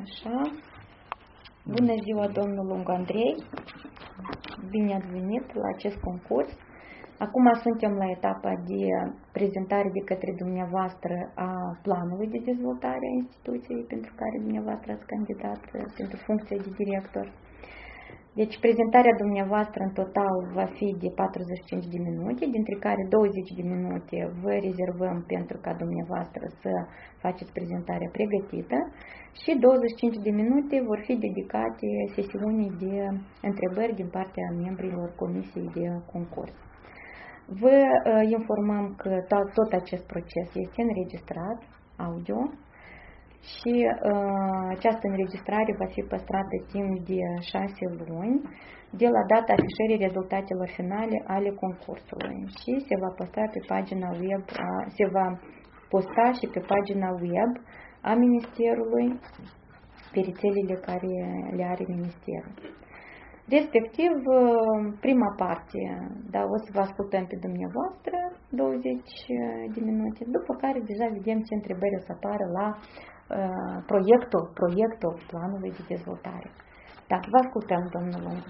Așa. Bună ziua, domnul Lungu Andrei. Bine ați venit la acest concurs. Acum suntem la etapa de prezentare de către dumneavoastră a planului de dezvoltare a instituției pentru care dumneavoastră ați candidat pentru funcția de director. Deci prezentarea dumneavoastră în total va fi de 45 de minute, dintre care 20 de minute vă rezervăm pentru ca dumneavoastră să faceți prezentarea pregătită și 25 de minute vor fi dedicate sesiunii de întrebări din partea membrilor Comisiei de Concurs. Vă informăm că tot acest proces este înregistrat audio și această înregistrare va fi păstrată timp de 6 luni de la data afișării rezultatelor finale ale concursului și se va păstra pe pagina web, se va posta și pe pagina web a Ministerului, pe rețelele care le are Ministerul. Respectiv, prima parte, da, o să vă ascultăm pe dumneavoastră 20 de minute, după care deja vedem ce întrebări o să apară la proiectul planului de dezvoltare. Da, vă ascultăm, domnul Lungu.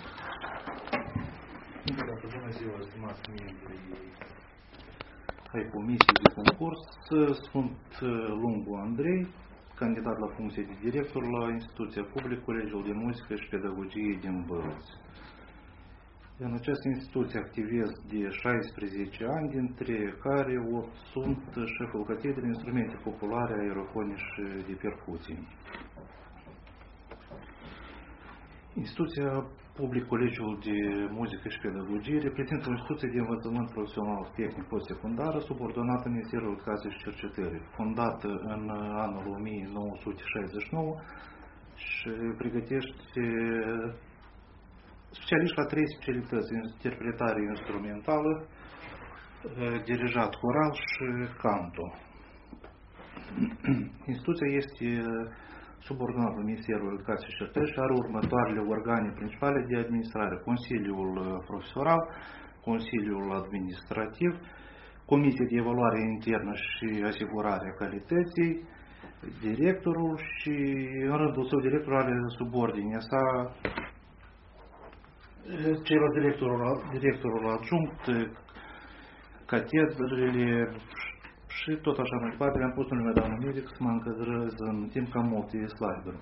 Bună ziua, stimați membri ai Comisiei de Concurs. Sunt Lungu Andrei, candidat la funcție de director la Instituția Publică Colegiul de Muzică și Pedagogie din Bălți. În această instituție activez de 16 ani, dintre care 8 sunt șeful catedrei instrumente populare, aerofone și de percuții. Instituția Publică Colegiul de Muzică și Pedagogie reprezintă o instituție de învățământ profesional tehnic post-secundară subordonată Ministerului Educației și Cercetării, fondată în anul 1969 și pregătește specialiști la 3 specialități: interpretare instrumentală, dirijat coral și canto. Instituția este subordonată Ministerului Educației și Cercetării și are următoarele organe principale de administrare: Consiliul Profesoral, Consiliul Administrativ, Comisia de Evaluare Internă și Asigurare a Calității, directorul și, în rândul său, directorul are subordinea sa celălalt directorul adjunct, catedrele și tot așa mai departe. Le-am pus numele doamnă medic să mă încadrez în timp cam multe slide-uri.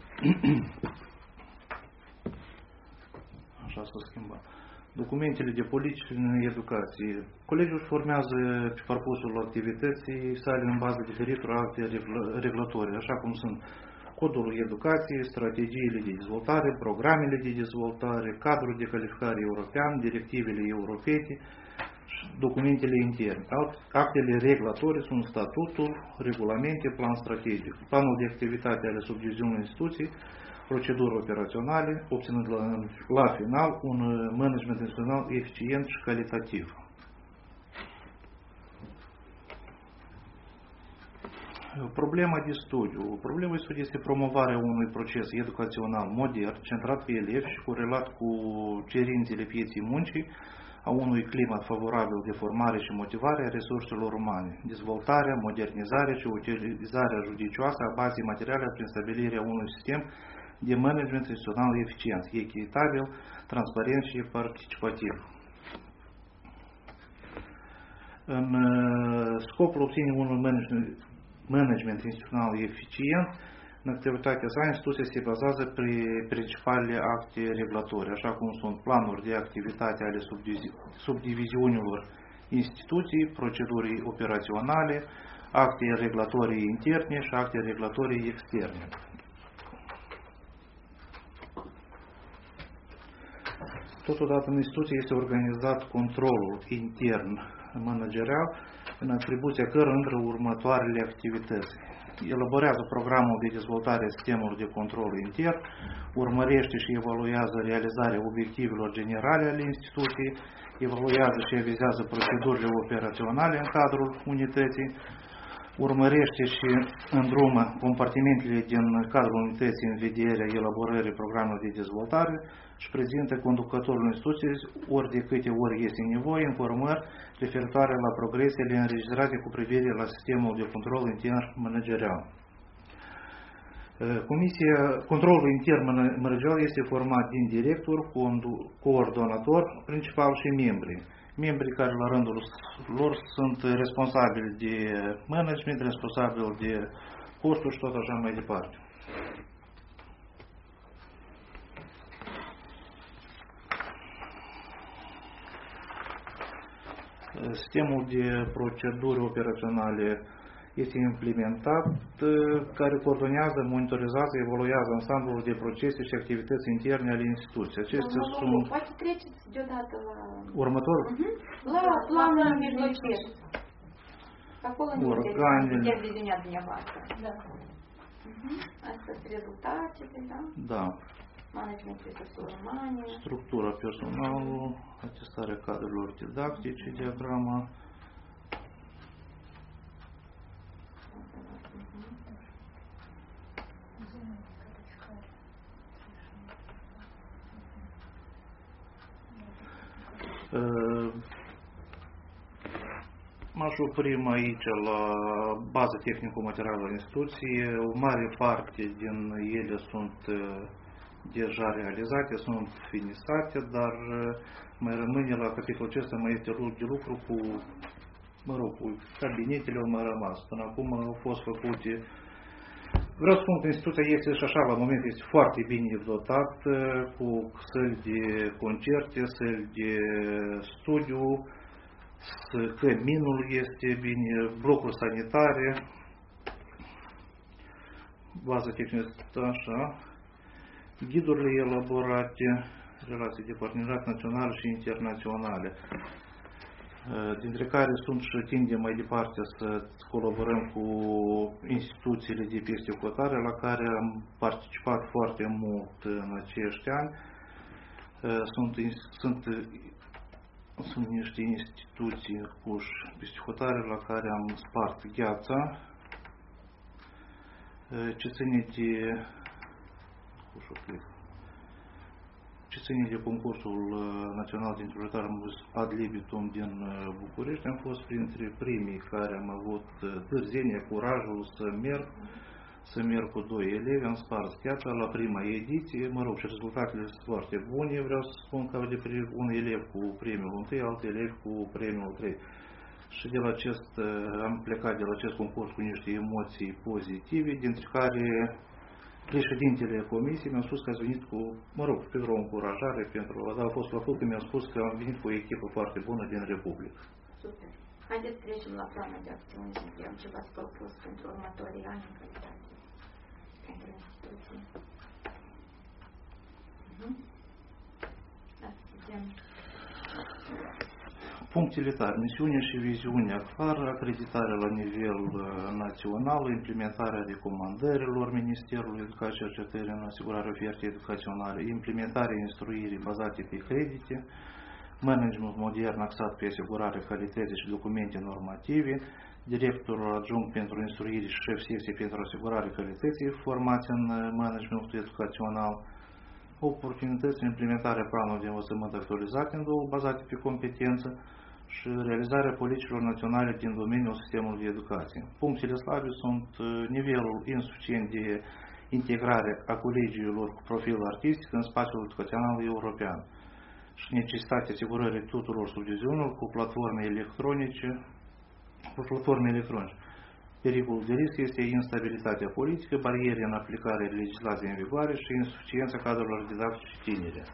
Așa s-a schimbat. Documentele de politici în educație. Colegiul își formează pe parcursul activității sale în bază diferitor acte regulatorii, așa cum sunt Codul Educației, strategiile de dezvoltare, programele de dezvoltare, cadrul de calificare european, directivele europene și documentele interne. Actele regulatorii sunt statutul, regulamente, plan strategic, planul de activitate ale subdiviziunii instituției, proceduri operaționale, obținând la final un management instituțional eficient și calitativ. Problema de studiu. Problema de studiu este promovarea unui proces educațional modern, centrat pe elevi și corelat cu cerințele pieței muncii, a unui climat favorabil de formare și motivare a resurselor umane, dezvoltarea, modernizarea și utilizarea judicioasă a bazei materiale prin stabilirea unui sistem de management instituțional eficient, echitabil, transparent și participativ. În scopul obținerii unui management instituțional eficient, în activitatea sa, instituția se bazează pe principalele acte regulatorii, așa cum sunt planuri de activitate ale subdiviziunilor instituției, proceduri operaționale, acte regulatorii interne și acte regulatorii externe. Totodată, în instituție este organizat controlul intern managerial, în atribuția cărora intră următoarele activități. Elaborează programul de dezvoltare a sistemelor de control intern, urmărește și evaluează realizarea obiectivelor generale ale instituției, evaluează și avizează procedurile operaționale în cadrul unității, urmărește și îndrumă compartimentele din cadrul unității în vederea elaborării programului de dezvoltare și prezintă conducătorul instituției ori de câte ori este nevoie informări referitoare la progresele înregistrate cu privire la sistemul de control intern managerial. Controlul intern managerial este format din director, coordonator principal și membri. Membrii care la rândul lor sunt responsabili de management, responsabili de costuri și tot așa mai departe. Sistemul de proceduri operaționale este implementat, care coordonează, monitorizează, evaluează ansamblul de procese și activități interne ale instituției. Acestea sunt... Poate treceți deodată la... Următorul? La planul mijlociu. Acolo nu organele... de viziunea dumneavoastră. Da. Astea sunt rezultatele, da? Da. Management resurselor umane. Structura personalului, atestarea cadrelor didactice, diagrama. M-aș opri aici la baza tehnico-materială a instituției. O mare parte din ele sunt deja realizate, sunt finisate, dar mai rămâne la capitolul acesta, mai este loc de lucru cu, cu cabinetele au mai rămas. Până acum au fost făcute. Vreau să spun că instituția este și așa, la moment este foarte bine dotat, cu săli de concerte, săli de studiu, căminul este bine, blocuri sanitare, baza tehnică, așa, ghidurile elaborate, relații de parteneriat naționale și internaționale, dintre care sunt și tindem mai departe să colaborăm cu instituțiile de peste hotare, la care am participat foarte mult în acești ani. Sunt niște instituții puși peste hotare la care am spart gheața, ce ține de concursul național de interpretare ad libitum din București. Am fost printre primii care am avut târzenia, curajul să merg cu 2 elevi, am spart gheața la prima ediție, și rezultatele sunt foarte bune. Vreau să spun că un elev cu premiul 1, alt elev cu premiul 3. Și am plecat de la acest concurs cu niște emoții pozitive, dintre care președintele comisiei mi-a spus că ați venit cu, pentru o încurajare, dar a fost la fel că mi-a spus că am venit cu o echipă foarte bună din Republică. Super. Haideți să trecem la planul de acțiune și vedem ce v-ați propus pentru următorii ani în calitate pentru instituții. Punctele tari, misiunea și viziunea clară, acreditarea la nivel național, implementarea recomandărilor Ministerului Educației și Cercetării în asigurarea ofertei educaționale, implementarea instruirii bazate pe credite, management modern axat pe asigurarea calității și documente normative, directorul adjunct pentru instruire și șef secție pentru asigurarea calității formați în managementul educațional, oportunități în implementarea planului de învățământ actualizat în două bazate pe competență și realizarea politicilor naționale din domeniul sistemului de educație. Punctele slabe sunt nivelul insuficient de integrare a colegiilor cu profil artistic în spațiul educațional european și necesitatea asigurării tuturor subdiviziunilor cu platforme electronice. Pericolul de risc este instabilitatea politică, bariere în aplicarea legislației în vigoare și insuficiența cadrelor didactice tinere.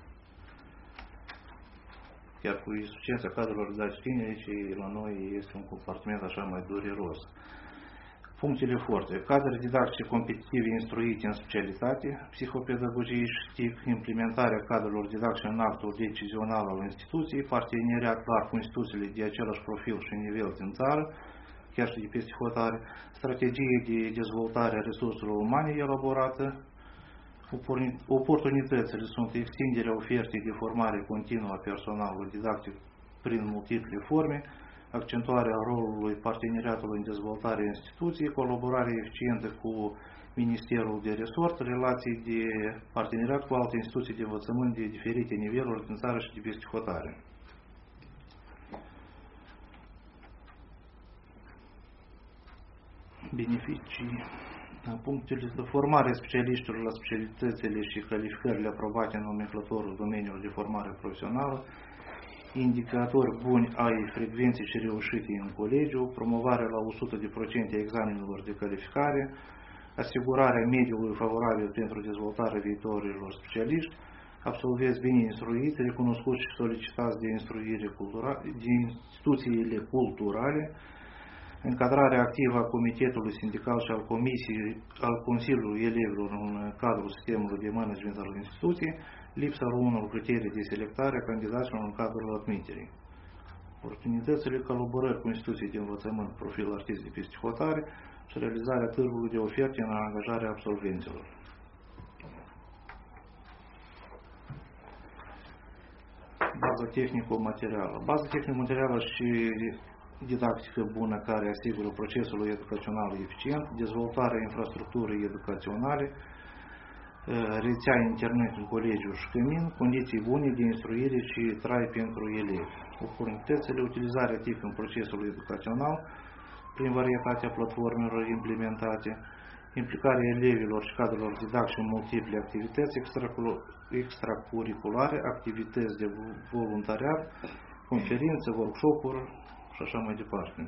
Chiar cu insuficiența cadrelor didactice tinere, ce la noi este un comportament așa mai dureros. Punctele forte. Cadre didactice competitive instruite în specialitate, psihopedagogie și TIC, implementarea cadrelor didactice în actul decizional al instituției, parteneriat clar cu instituțiile de același profil și nivel din țară, chiar și de peste hotare, strategie de dezvoltare a resurselor umane elaborată, oportunitățile sunt extinderea ofertei de formare continuă a personalului didactic prin multiple forme, accentuarea rolului parteneriatului în dezvoltarea instituției, colaborare eficientă cu Ministerul de Resort, relații de parteneriat cu alte instituții de învățământ de diferite niveluri din țară și de peste hotare. Beneficii Punctele de formare specialiștilor la specialitățile și calificările aprobate în nomenclatorul domeniului de formare profesională, indicatori buni ai frecvenței și reușitei în colegiu, promovarea la 100% a examenelor de calificare, asigurarea mediului favorabil pentru dezvoltarea viitorilor specialiști, absolvenți bine instruiți, recunoscuți și solicitați de instituțiile culturale, încadrarea activă a Comitetului Sindical și al Consiliului Elevilor în cadrul sistemului de management al instituției, lipsa unor criterii de selectare a candidaților în cadrul admiterii. Oportunitățile colaborări cu instituții de învățământ, profil artist de peste hotare și realizarea târgului de oferte în angajarea absolvenților. Baza tehnico-materială. Baza tehnico-materială și didactică bună care asigură procesul educațional eficient, dezvoltarea infrastructurii educaționale, rețea internet în colegiu și cămin, condiții bune de instruire și trai pentru elevi. Oportunitățile, utilizarea TIC în procesul educațional, prin varietatea platformelor implementate, implicarea elevilor și cadrelor didactice în multiple activități extracurriculare, activități de voluntariat, conferințe, workshop-uri și așa mai departe.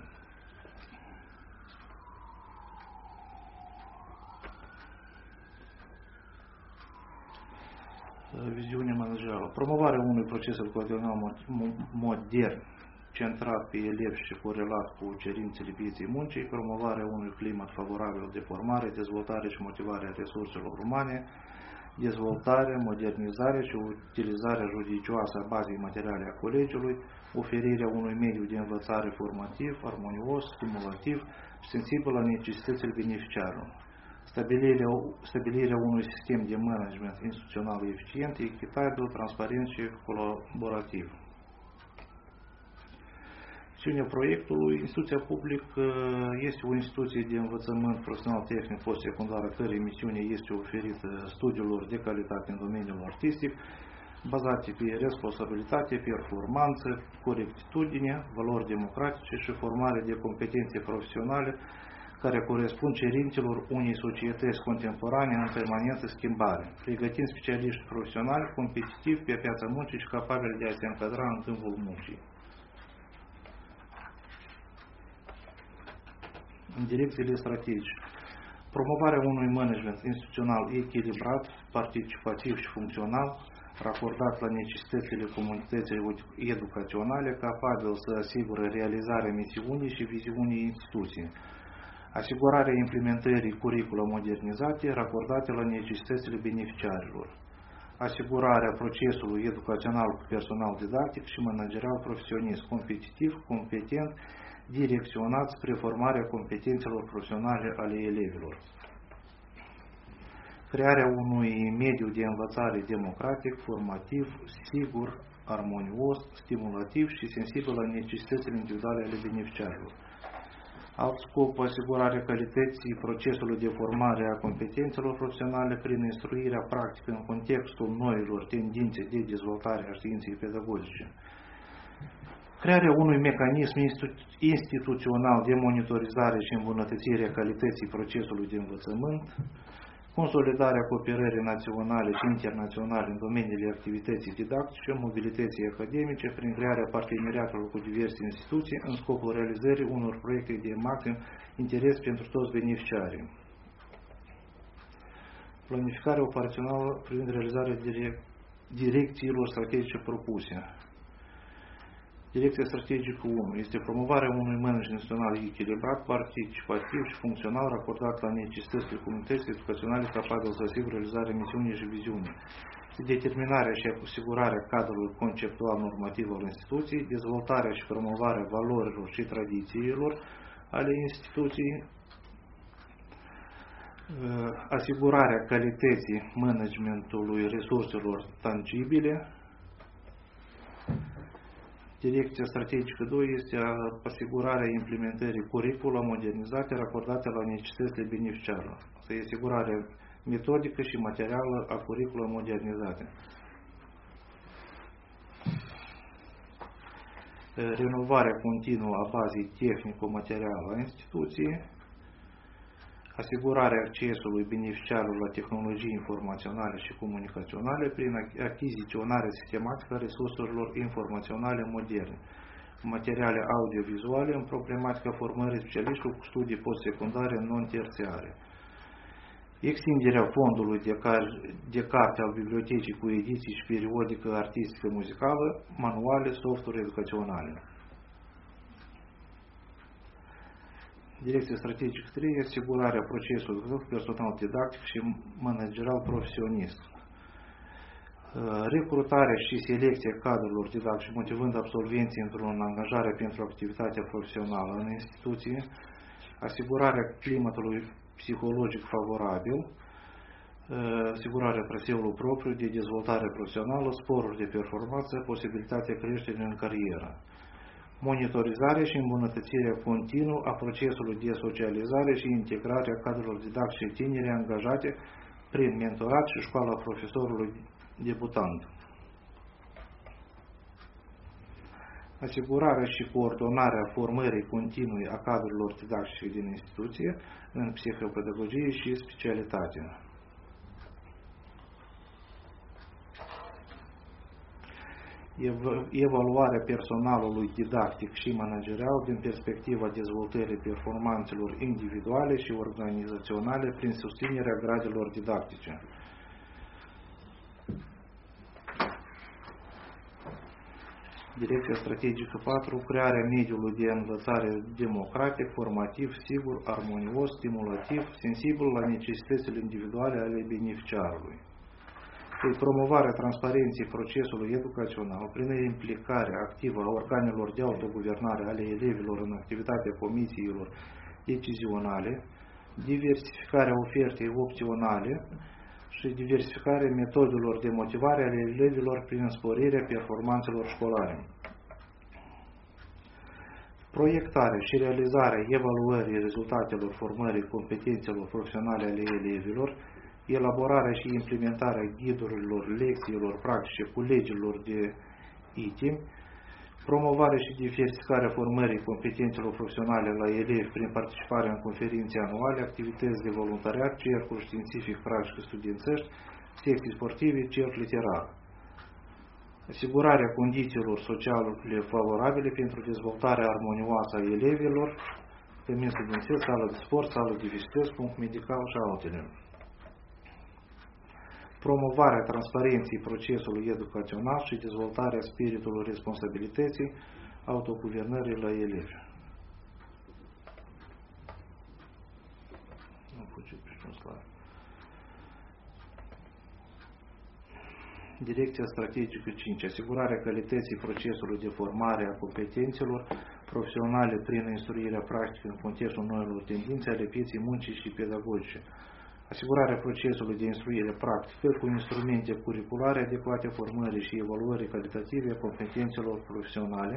Viziune managerială. Promovarea unui proces educațional modern, centrat pe elevi și corelat cu cerințele pieței muncii, promovarea unui climat favorabil de formare, dezvoltare și motivare a resurselor umane, dezvoltare, modernizare și utilizarea judicioasă a bazei materiale a colegiului, oferirea unui mediu de învățare formativ, armonios, stimulativ și sensibil la necesitățile beneficiarilor. Stabilirea unui sistem de management instituțional eficient, echitabil, transparent și colaborativ. Acțiunea proiectului. Instituția publică este o instituție de învățământ profesional tehnic post-secundar, a cărei misiune este oferită studiilor de calitate în domeniul artistic, bazate pe responsabilitate, performanță, corectitudine, valori democratice și formare de competențe profesionale care corespund cerințelor unei societăți contemporane în permanentă schimbare, pregătind specialiști profesionali competitivi pe piața muncii și capabili de a se încadra în câmpul muncii. În direcțiile strategice. Promovarea unui management instituțional echilibrat, participativ și funcțional, racordat la necesitățile comunității educaționale, capabil să asigure realizarea misiunii și viziunii instituției. Asigurarea implementării curricula modernizate, racordate la necesitățile beneficiarilor. Asigurarea procesului educațional cu personal didactic și managerial profesionist, competitiv, competent, direcționat spre formarea competențelor profesionale ale elevilor. Crearea unui mediu de învățare democratic, formativ, sigur, armonios, stimulativ și sensibil la necesitățile individuale ale beneficiarilor. Alt scop, asigurarea calității procesului de formare a competențelor profesionale prin instruirea practică în contextul noilor tendințe de dezvoltare a științei pedagogice. Crearea unui mecanism instituțional de monitorizare și îmbunătățire a calității procesului de învățământ, consolidarea cooperării naționale și internaționale în domeniile activității didactice, mobilității academice, prin crearea parteneriatelor cu diverse instituții în scopul realizării unor proiecte de maxim interes pentru toți beneficiarii. Planificarea operațională privind realizarea direcțiilor strategice propuse. Direcția strategică 1 este promovarea unui management instituțional echilibrat, participativ și funcțional racordat la necesitățile comunității educaționale capabil să asigure realizarea misiunii și viziunii. Determinarea și asigurarea cadrului conceptual normativ al instituției, dezvoltarea și promovarea valorilor și tradițiilor ale instituției, asigurarea calității managementului resurselor tangibile. Direcția strategică 2 este asigurarea implementării curricula modernizate racordate la necesitățile beneficiarilor. Asta e asigurarea metodică și materială a curricula modernizate. Renovarea continuă a bazei tehnico-materială a instituției, asigurarea accesului beneficiarilor la tehnologii informaționale și comunicaționale prin achiziționarea sistematică a resurselor informaționale moderne, materiale audiovizuale în problematica formării specialiștilor cu studii postsecundare non-terțiare. Extinderea fondului de carte al bibliotecii cu ediții și periodică artistică muzicală, manuale, softuri educaționale. Direcția strategică 3. Asigurarea procesului cu personal didactic și managerial profesionist. Recrutarea și selecția cadrelor didactice, motivând absolvenții într-o angajare pentru activitatea profesională în instituție, asigurarea climatului psihologic favorabil, asigurarea traseului propriu de dezvoltare profesională, sporuri de performanță, posibilitatea creșterii în carieră, monitorizarea și îmbunătățirea continuă a procesului de socializare și integrare a cadrelor didactice tineri angajate prin mentorat și școala profesorului debutant. Asigurarea și coordonarea formării continue a cadrelor didactice din instituție în psihopedagogie și specialitate. Evaluarea personalului didactic și managerial din perspectiva dezvoltării performanțelor individuale și organizaționale prin susținerea gradelor didactice. Direcția strategică 4. Crearea mediului de învățare democratic, formativ, sigur, armonios, stimulativ, sensibil la necesitățile individuale ale beneficiarului. Promovarea transparenței procesului educațional prin implicarea activă a organelor de autoguvernare ale elevilor în activitatea comisiilor decizionale, diversificarea ofertei opționale și diversificarea metodelor de motivare ale elevilor prin sporirea performanțelor școlare. Proiectarea și realizarea evaluării rezultatelor formării competențelor profesionale ale elevilor, elaborarea și implementarea ghidurilor, lecțiilor practice cu legilor de item, promovarea și diversificarea formării competențelor profesionale la elevi prin participarea în conferințe anuale, activități de voluntariat, cercuri științific, practic studențești, secții sportive, cerc literar. Asigurarea condițiilor sociale favorabile pentru dezvoltarea armonioasă a elevilor, cămin studențesc, sală de sport, sală de vizități, punct medical și altele. Promovarea transparenței procesului educațional și dezvoltarea spiritului responsabilității, autoguvernării la elevi. Direcția strategică 5. Asigurarea calității procesului de formare a competențelor profesionale prin instruirea practică în contextul noilor tendințe ale pieței muncii și pedagogice. Asigurarea procesului de instruire practică cu instrumente curriculare adecvate formării și evaluării calitative a competențelor profesionale,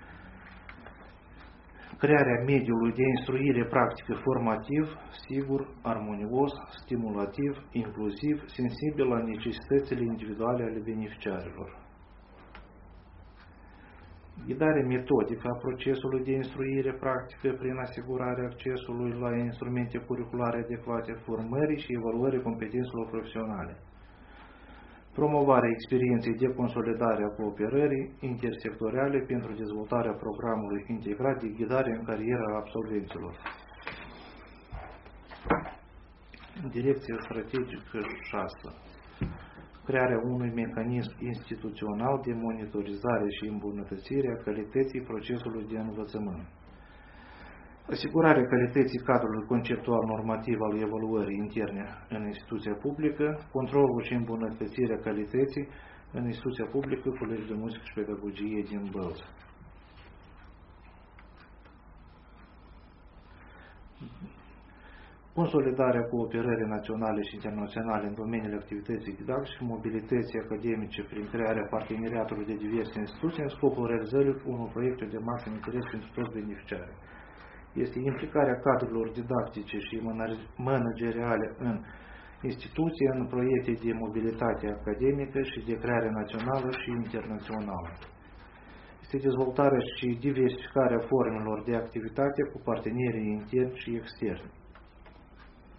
crearea mediului de instruire practică formativ, sigur, armonios, stimulativ, inclusiv, sensibil la necesitățile individuale ale beneficiarilor. Ghidare metodică a procesului de instruire practică prin asigurarea accesului la instrumente curriculare adecvate formării și evaluării competențelor profesionale. Promovarea experienței de consolidare a cooperării intersectoriale pentru dezvoltarea programului integrat de ghidare în cariera absolvenților. Direcția strategică 6. Crearea unui mecanism instituțional de monitorizare și îmbunătățire a calității procesului de învățământ. Asigurarea calității cadrului conceptual normativ al evaluării interne în instituția publică, controlul și îmbunătățirea calității în instituția publică, Colegiul de Muzică și Pedagogie din Bălți. Consolidarea cooperării naționale și internaționale în domeniile activității didactice și mobilității academice prin crearea parteneriatului de diverse instituții în scopul realizării unor proiecte de maxim interes pentru toți beneficiarii. Este implicarea cadrelor didactice și manageriale în instituții în proiecte de mobilitate academică și de creare națională și internațională. Este dezvoltarea și diversificarea formelor de activitate cu partenerii interni și externi.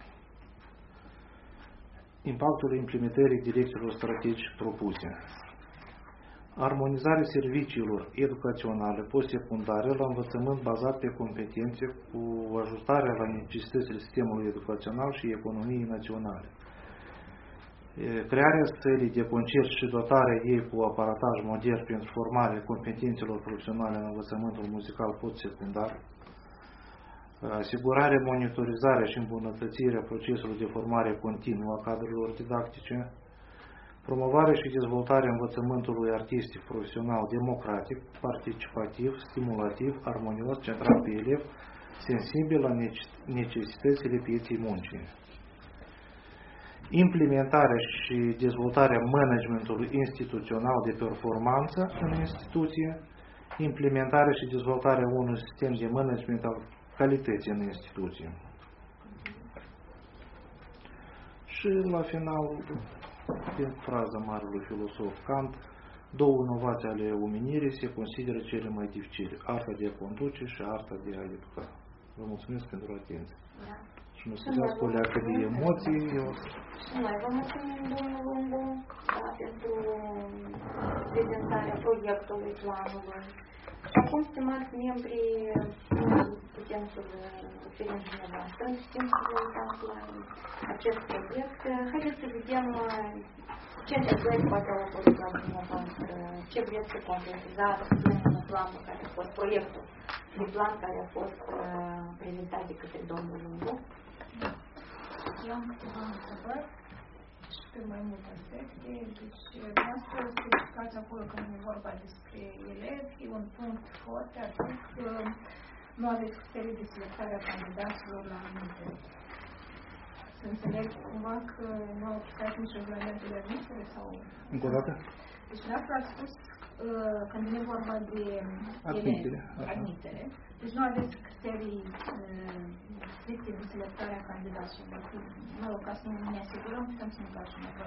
Impactul implementării direcțiilor strategice propuse. Armonizarea serviciilor educaționale postsecundare la învățământ bazat pe competențe cu ajustarea la necesitățile sistemului educațional și economiei naționale. Crearea stării de concert și dotarea ei cu aparataj modern pentru formarea competențelor profesionale în învățământul muzical postsecundar. Asigurarea, monitorizarea și îmbunătățirea procesului de formare continuă a cadrelor didactice. Promovarea și dezvoltarea învățământului artistic profesional democratic, participativ, stimulativ, armonios, centrat pe elev, sensibil la necesitățile pieței muncii. Implementarea și dezvoltarea managementului instituțional de performanță în instituție, implementarea și dezvoltarea unui sistem de management al calității în instituție. Și la final, din fraza marelui filosof Kant, două inovații ale omenirii se consideră cele mai dificile, arta de a conduce și arta de a educa. Vă mulțumesc pentru atenție. Da. Și nu scuzați cu leacă de emoții. Și noi vă mulțumim, domnul Lungu, pentru prezentarea proiectului, planului. Și acum, stimați membri, putem să vă oferim dumneavoastră, știm că vă uitați la acest proiect. Haideți să vedem ce întrebări poate au apărut la dumneavoastră, ce vreți să concretizați în planul care a fost, proiectul de plan care a fost prezentat de către domnul Lungu. Eu am câteva întrebări și pe mai multe aspecte. Deci, vreau să specificați acolo când e vorba despre elevi, e un punct foarte atât că nu aveți criterii de selectare a candidaților la anumite. Să înțeleg cumva că nu au aplicat nici regulamentul de admitere sau... Încă o dată? Deci, vreau ați spus când e vorba de admitere. Deci nu aveți criterii stricte de selectare a candidaților. Mă rog, ca să nu ne asigurăm, putem să ne facem o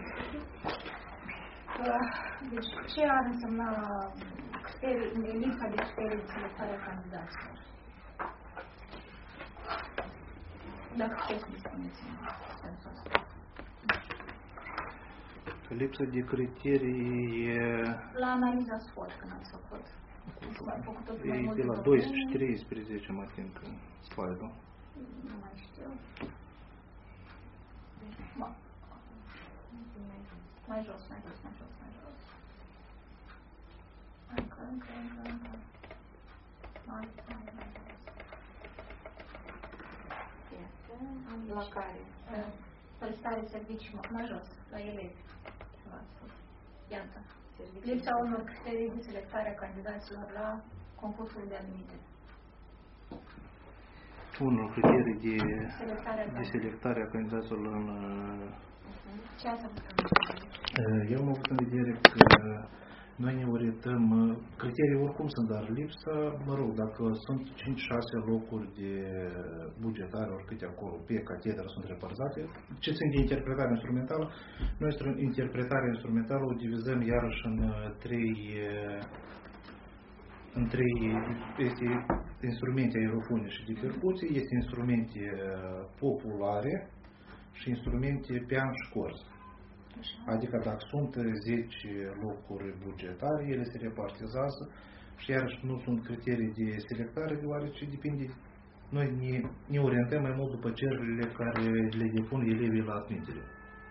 Deci, ce ar însemna lipsa de criterii de selectare a candidaților? Dacă puteți să spuneți în sensul ăsta. Lipsa de criterii e... La analiza SWOT, când ați făcut. E de la 12-13, mă tem că slide-ul. Nu mai știu. Mai jos. Încă. Mai jos. La care? Prestare servicii, mai jos, la elevi. Iată. Lipsa unor criterii de selectare a candidaților la concursul de admitere. Unul criterii de selectare a candidaților în... Ce ați avut în vedere? Eu am avut în vedere că noi ne orientăm, criterii oricum sunt, dar lipsa, mă rog, dacă sunt 5-6 locuri de bugetare, oricâte acolo, pe catedră sunt repartizate, ce țin de interpretare instrumentală, noi interpretarea instrumentală o divizăm iarăși în trei este instrumente aerofone și de percuție, este instrumente populare și instrumente pian și cors. Adică dacă sunt 10 locuri bugetare, ele se repartizează și iarăși nu sunt criterii de selectare, deoarece depinde, noi ne orientăm mai mult după cererile care le depun elevii la admitere.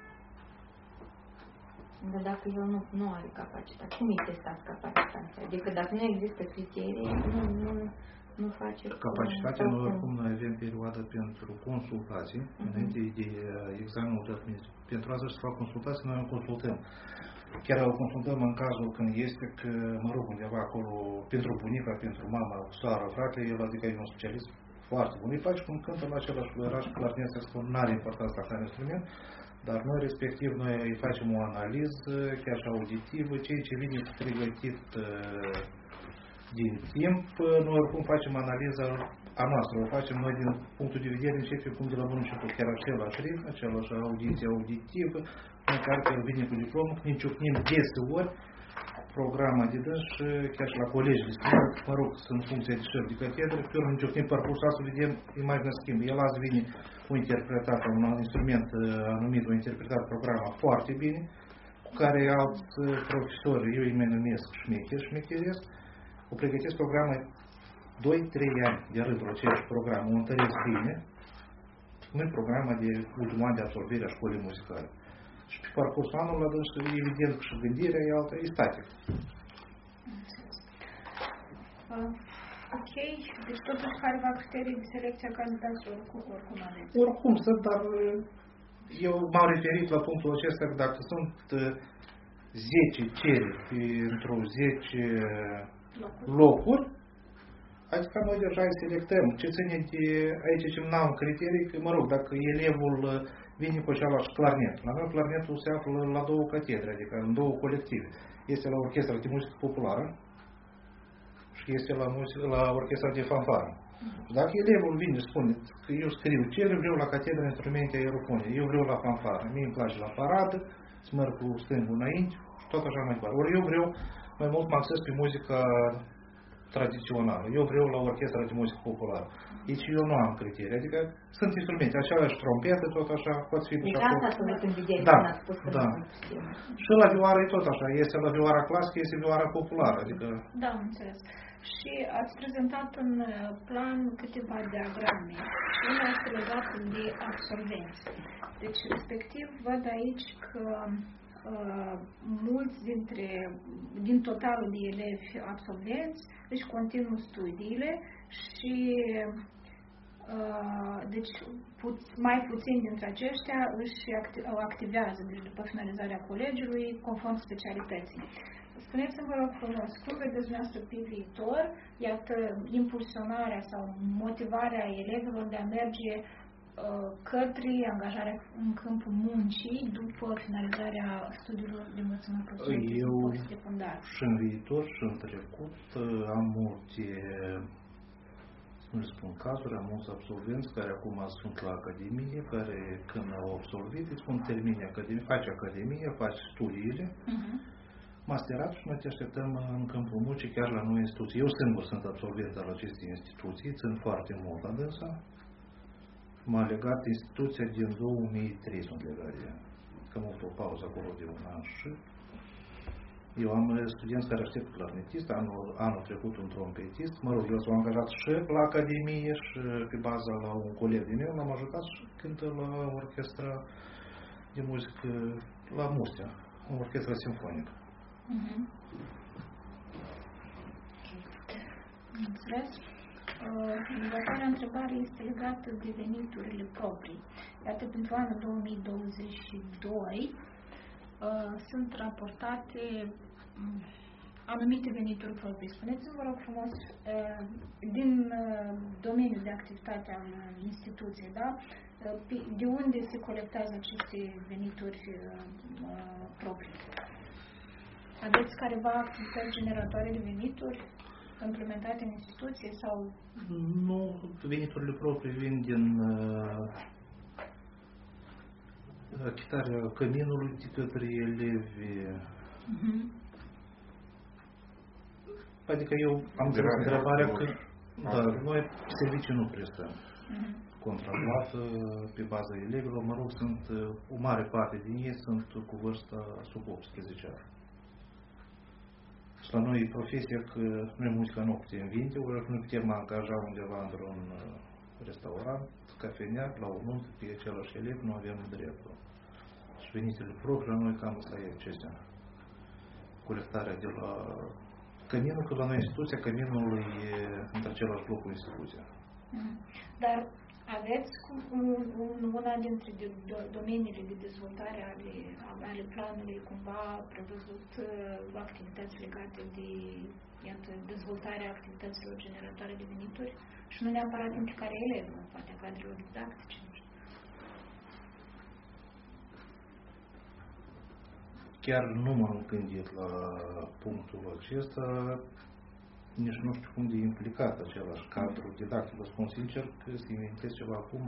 Dar dacă el nu are capacitate, cum îi testați capacitatea? Adică dacă nu există criterii, nu face... Capacitatea, noi oricum noi avem perioadă pentru consultații, înainte de examenul de admitere. Pentru asta să fac consultații, noi îl consultăm. Chiar îl consultăm în cazul când este că, mă rog, undeva acolo, pentru bunica, pentru mama, soară, frate, el adică e un specialist foarte bun. Îi faci cum cântă la același fluieraj, clarinet, saxofon, n-are importanță ca instrument, dar noi, respectiv, noi îi facem o analiză, chiar și auditivă, ceea ce vine pregătit din timp, noi oricum facem analiza a noastră, o facem noi din punctul de vedere, începem cum de la bun început, chiar același ritm, același audiție auditivă, în care el vine cu diplomă, ne ciocnim deseori, programa de dâns și chiar și la colegi le spun, mă rog, sunt funcție de șef de catedră, pe urmă nicio timp parcursul să vedem imaginea schimb. El azi vine un interpretat, un instrument anumit, un interpretat programa foarte bine, cu care alți profesori, eu îi numesc șmecheresc, o pregătesc programa 2-3 ani de rândul aceeași program, o întăresc bine, nu e programa de ultimul an de absolvire a școlii muzicale. Și pe parcursul anului la dâns, evident că și gândirea e alta, e static. Ok, deci totuși careva criterii de selecție a candidaților oricum aveți? Oricum sunt, dar eu m-am referit la punctul acesta că dacă sunt 10 cereri pentru 10 locuri, adică noi deja îi selectăm. Ce ține de aici ce n-am criterii, că mă rog, dacă elevul vine cu același clarnet. La noi clarnetul se află la 2 catedre, adică în 2 colective. Este la orchestra de muzică populară și este la orchestra de fanfară. Dacă elevul vine și spune că eu scriu ce vreau la catedra instrumente aerofone, eu vreau la fanfară, mie îmi place la paradă, să merg cu stângul înainte și tot așa mai departe. Ori eu vreau mai mult mă acces pe muzica tradițională. Eu vreau la orchestra de muzică populară. Deci eu nu am criterii. Adică sunt instrumente, aceleași trompetă, tot așa, pot fi deci asta să văd în vedere, da, când ați spus că da. Și la vioară e tot așa. Este la vioara clasică, este vioara populară. Adică... Da, am înțeles. Și ați prezentat în plan câteva diagrame. Una este legată de absolvenți. Deci, respectiv, văd aici că mulți din totalul de elevi absolvenți își continuă studiile și deci mai puțini dintre aceștia își activează deci după finalizarea colegiului conform specialității. Spuneți-mi, vă rog frumos, cum vedeți dumneavoastră pe viitor, iată, impulsionarea sau motivarea elevilor de a merge către angajarea în câmpul muncii după finalizarea studiilor de învățământ profesional secundar. Și în viitor și în trecut am multe, nu spun cazuri, am mulți absolvenți care acum sunt la Academie, care când au absolvit, îi spun termine Academie, faci Academie, faci studiile, masterat și noi te așteptăm în câmpul muncii, chiar la noi instituții. Eu singur sunt absolvent al acestei instituții, țin foarte mult la dânsa. M-a legat instituția din 2003, sunt legat de ea. Că am avut o pauză acolo de un an și eu am studenți care aștept clarnetist, anul trecut un trompetist, mă rog, eu s-am angajat și la Academie și pe baza la un coleg din meu, l-am ajutat și cântă la orchestra de muzică, la Mustea, în orchestra simfonică. Înțeles? Următoarea întrebare este legată de veniturile proprii. Iată, pentru anul 2022 sunt raportate anumite venituri proprii. Spuneți-mi, vă rog frumos, din domeniul de activitate al instituției, da? De unde se colectează aceste venituri proprii? Aveți careva activități generatoare de venituri implementate în instituție sau? Nu, veniturile proprii vin din achitarea căminului de către elevi. Adică eu am zis întrebarea că noi servicii nu prestăm. Contraplată pe baza elevilor, mă rog, sunt o mare parte din ei sunt cu vârsta sub 18 ani. Și la noi e profesia că noi muzica nu putem vinde, ori nu putem angaja undeva într-un restaurant, cafenea, la o nuntă, pe același elev, nu avem dreptul. Și veniturile proprii la noi cam asta e acestea. Colectarea de la căminul, că la noi instituția, căminul e între același loc cu instituția. Dar aveți una dintre domeniile de dezvoltare ale planului cumva prevăzut activități legate de dezvoltarea activităților generatoare de venituri și nu neapărat implicarea elevilor, poate a cadrelor didactice? Chiar nu m-am gândit la punctul acesta, nici nu știu cum de implicat același cadru didactic. Vă spun sincer că să inventez ceva acum,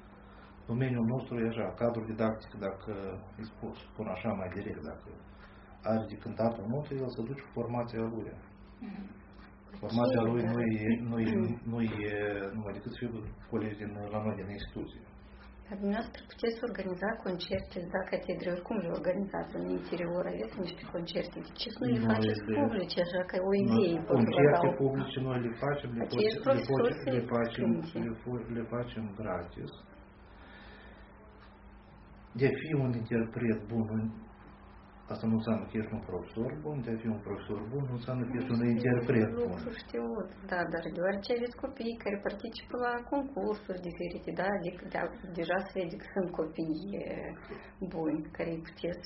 domeniul nostru e așa, cadru didactic, dacă îi spun așa mai direct, dacă are de cântat în notă, el se duce cu formația lui. Formația lui nu e numai decât să fie colegi la noi din instituție. Dar dumneavoastră puteți organiza concerte, da, catedre, oricum le organizați în interior, aveți niște concerte. De ce nu le faceți publice, așa că o idee? Concerte publice noi le facem, le facem gratis. De a fi un interpret bun, asta nu înseamnă că ești un profesor bun, de a fi un profesor bun nu înseamnă că ești un interpret bun. Știut, da, dar deoarece aveți copii care participă la concursuri diferite, da, adică deja se vede că sunt copii buni, care puteți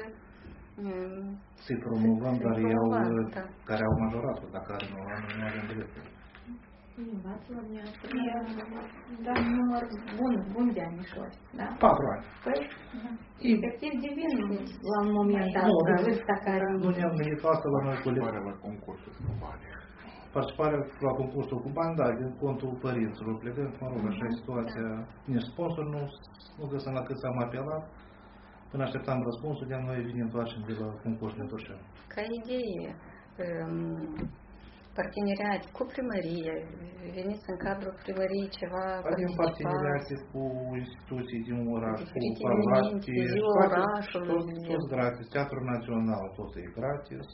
să-i promovăm, dar eu, care au majoratul, dacă nu avem dreptul. Învață-o dar număr bun de anișori, da? 4 ani. Păi, efectiv devin la un moment dat, vârsta care... Nu ne-am gândit asta la noi colegi. Participarea la concursul cu bani. Participarea la concursul cu bani, da, din contul părinților plecând, mă rog, așa e situația. Nici sponsor nu găsăm la cât s-am apelat. Până așteptam răspunsul, de-am noi vine întoarcem de la concursul de Turcean. Ca idee, parteneriate cu primărie, veniți în cadrul primăriei ceva, avem parteneriate cu instituții din oraș, cu parlamente, ziua orașului. Tot gratis, Teatrul Național, tot e gratis.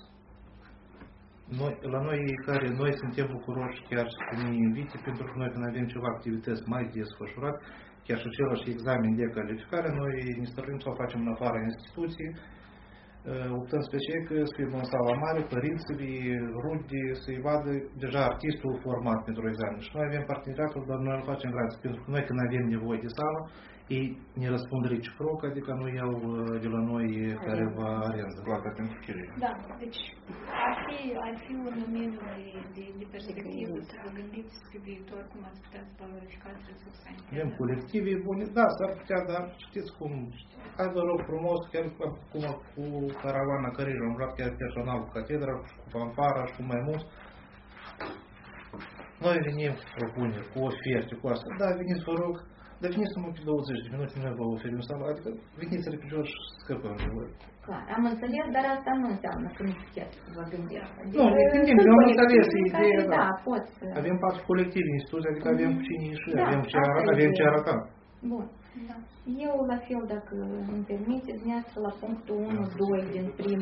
La noi suntem bucuroși chiar să ne invite, pentru că noi când avem ceva activități mai desfășurat, chiar și același examen de calificare, noi ne stăruim să o facem în afara instituției, optăm special că să fim în sala mare, părinții, rude, să-i vadă deja artistul format pentru examen. Și noi avem parteneriatul, dar noi îl facem gratis, pentru că noi când avem nevoie de sală, ei ne răspund reciproc, adică nu iau de la noi careva arendă. Plata pentru chirie. Da, deci ar fi un domeniu de perspectivă să vă gândiți pe viitor cum ați putea să valorificați resursa internă. Avem colective bune, da, s-ar putea, dar știți cum, hai vă rog frumos, chiar cum cu caravana Căriș, am luat chiar personal cu catedra, cu fanfara și cu mai mulți. Noi venim cu propuneri, cu oferte, cu asta. Da, veniți, vă rog, dar veniți numai pe 20 de minute, noi vă oferim sală, adică veniți repede și scăpăm de voi. Clar, am înțeles, dar asta nu înseamnă că nu puteți să vă gândiți. Nu, ne gândim, eu am înțeles ideea, da. Pot să... Avem 4 colective în instituție, adică avem cu cine ieși, da, avem ce arăta. Bun. Da. Eu, la fel, dacă îmi permiteți, dumneavoastră, la punctul 1-2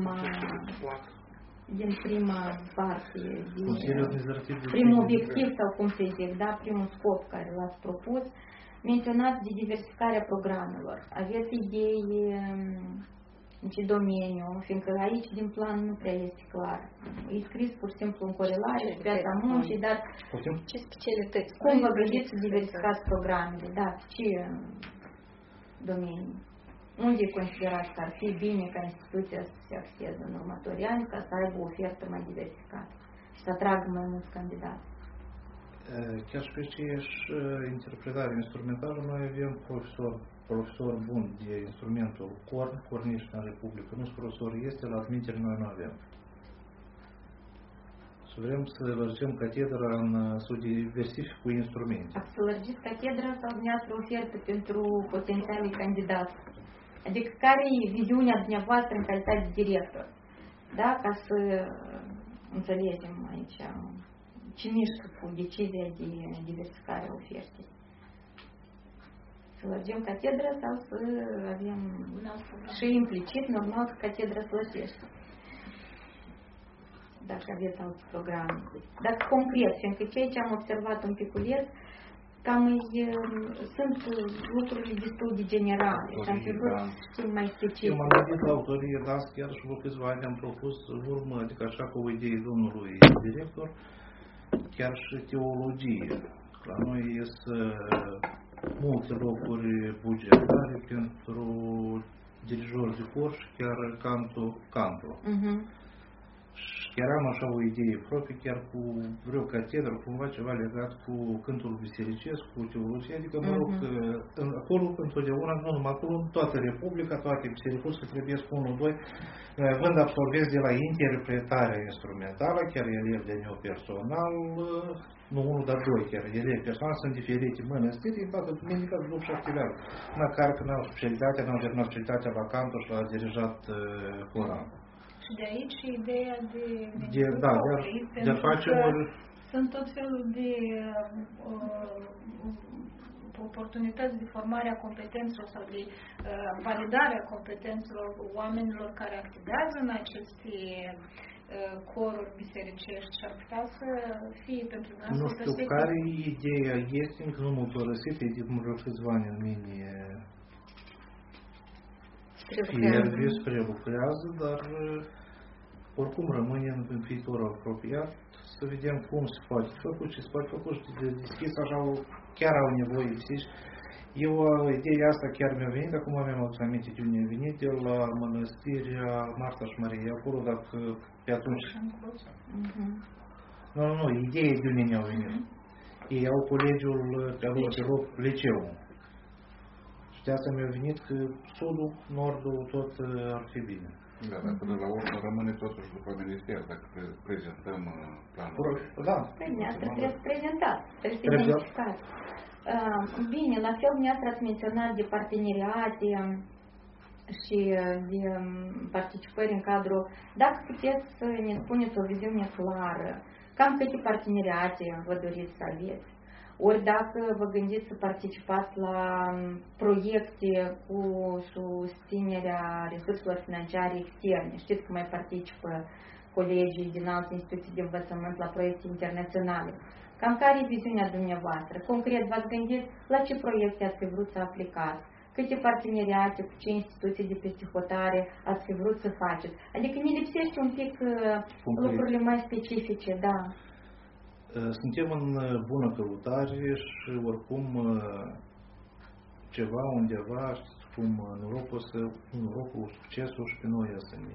din prima parte, primul obiectiv sau cum să zic, da, primul scop care l-ați propus, menționați de diversificarea programelor. Aveți idei în ce domeniu, fiindcă aici din plan nu prea este clar. E scris pur și simplu în corelare cu piața muncii, dar ce specialități? Cum vă gândiți să diversificați programele? Da, ce domenii? Unde considerați că ar fi bine ca instituția să se axeze în următorii ani ca să aibă o ofertă mai diversificată și să atragă mai mulți candidați? Chiar și pe aceeași interpretare instrumentală, noi avem profesor bun de instrumentul corniș în Republică. Nu-s profesor este, la admitere noi nu avem. Să vrem să lărgim catedra să diversific cu instrumente. Să lărgiți catedra sau dumneavoastră ofertă pentru potențialii candidați? Adică care e viziunea dumneavoastră în calitate de director? Da? Ca să înțelegem aici ce mișcă cu decizia de diversificare a ofertei. Să lărgim catedra sau să avem și implicit, normal, că catedra să lărgește. Dacă aveți alte programe. Dacă concret, fiindcă ceea ce am observat un piculier, cam sunt lucruri destul de generale și am fi vrut să știm mai specific. Eu m-am gândit la autorie, dar chiar și vă câțiva ani am propus în urmă, adică așa cu o idee domnului director, chiar și teologie. La noi sunt multe locuri bugetare pentru dirijori de cor și chiar canto. Și chiar am așa o idee proprie, chiar cu vreo catedră, cumva ceva legat cu cântul bisericesc, cu teologie, adică mă rog, acolo, întotdeauna, nu numai acolo, în toată Republica, toate bisericile trebuie cu 1-2, vând absolvenți de la interpretarea instrumentală, chiar elevi de neo personal, nu 1, dar 2 chiar, elevi personal, sunt diferite mănăstiri, în toată duminica, după 7 ani. Măcar că n-au specialitatea, n-au terminat specialitatea la canto și l-a dirijat coral. Și de aici ideea de de facem sunt tot felul de oportunități de formare a competențelor sau de validare a competențelor oamenilor care activează în aceste coruri bisericești și ar putea să fie pentru noi. Nu știu care ideea este, încă nu m-a părăsit, e de vreo câțiva ani în mine prelucrează, dar oricum rămâne în viitor apropiat să vedem cum se poate făcut, ce se poate făcut și de deschis așa chiar au nevoie de Eu, ideea asta chiar mi-a venit, acum mi-am adus aminte de unde a venit, de la mănăstirea Marta și Maria, acolo, dacă pe atunci... Nu, ideea de unde ne-au venit. Ei au colegiul pe loc liceu. Și de asta mi-a venit că sudul, nordul, tot ar fi bine. Da, dar până la urmă rămâne totuși după minister, dacă prezentăm planul. Da. Trebuie să prezentați, trebuie să identificați. Bine, la fel dumneavoastră ați menționat de parteneriate și de participări în cadrul, dacă puteți să ne spuneți o viziune clară, cam câte parteneriate vă doriți să aveți, ori dacă vă gândiți să participați la proiecte cu susținerea resurselor financiare externe, știți că mai participă colegii din alte instituții de învățământ la proiecte internaționale. Cam care e viziunea dumneavoastră? Concret, v-ați gândit la ce proiecte ați fi vrut să aplicați? Câte parteneriate, cu ce instituții de peste hotare ați fi vrut să faceți? Adică ne lipsește un pic lucrurile mai specifice, da. Suntem în bună căutare și oricum ceva undeva, știți cum norocul, succesul și pe noi să ne...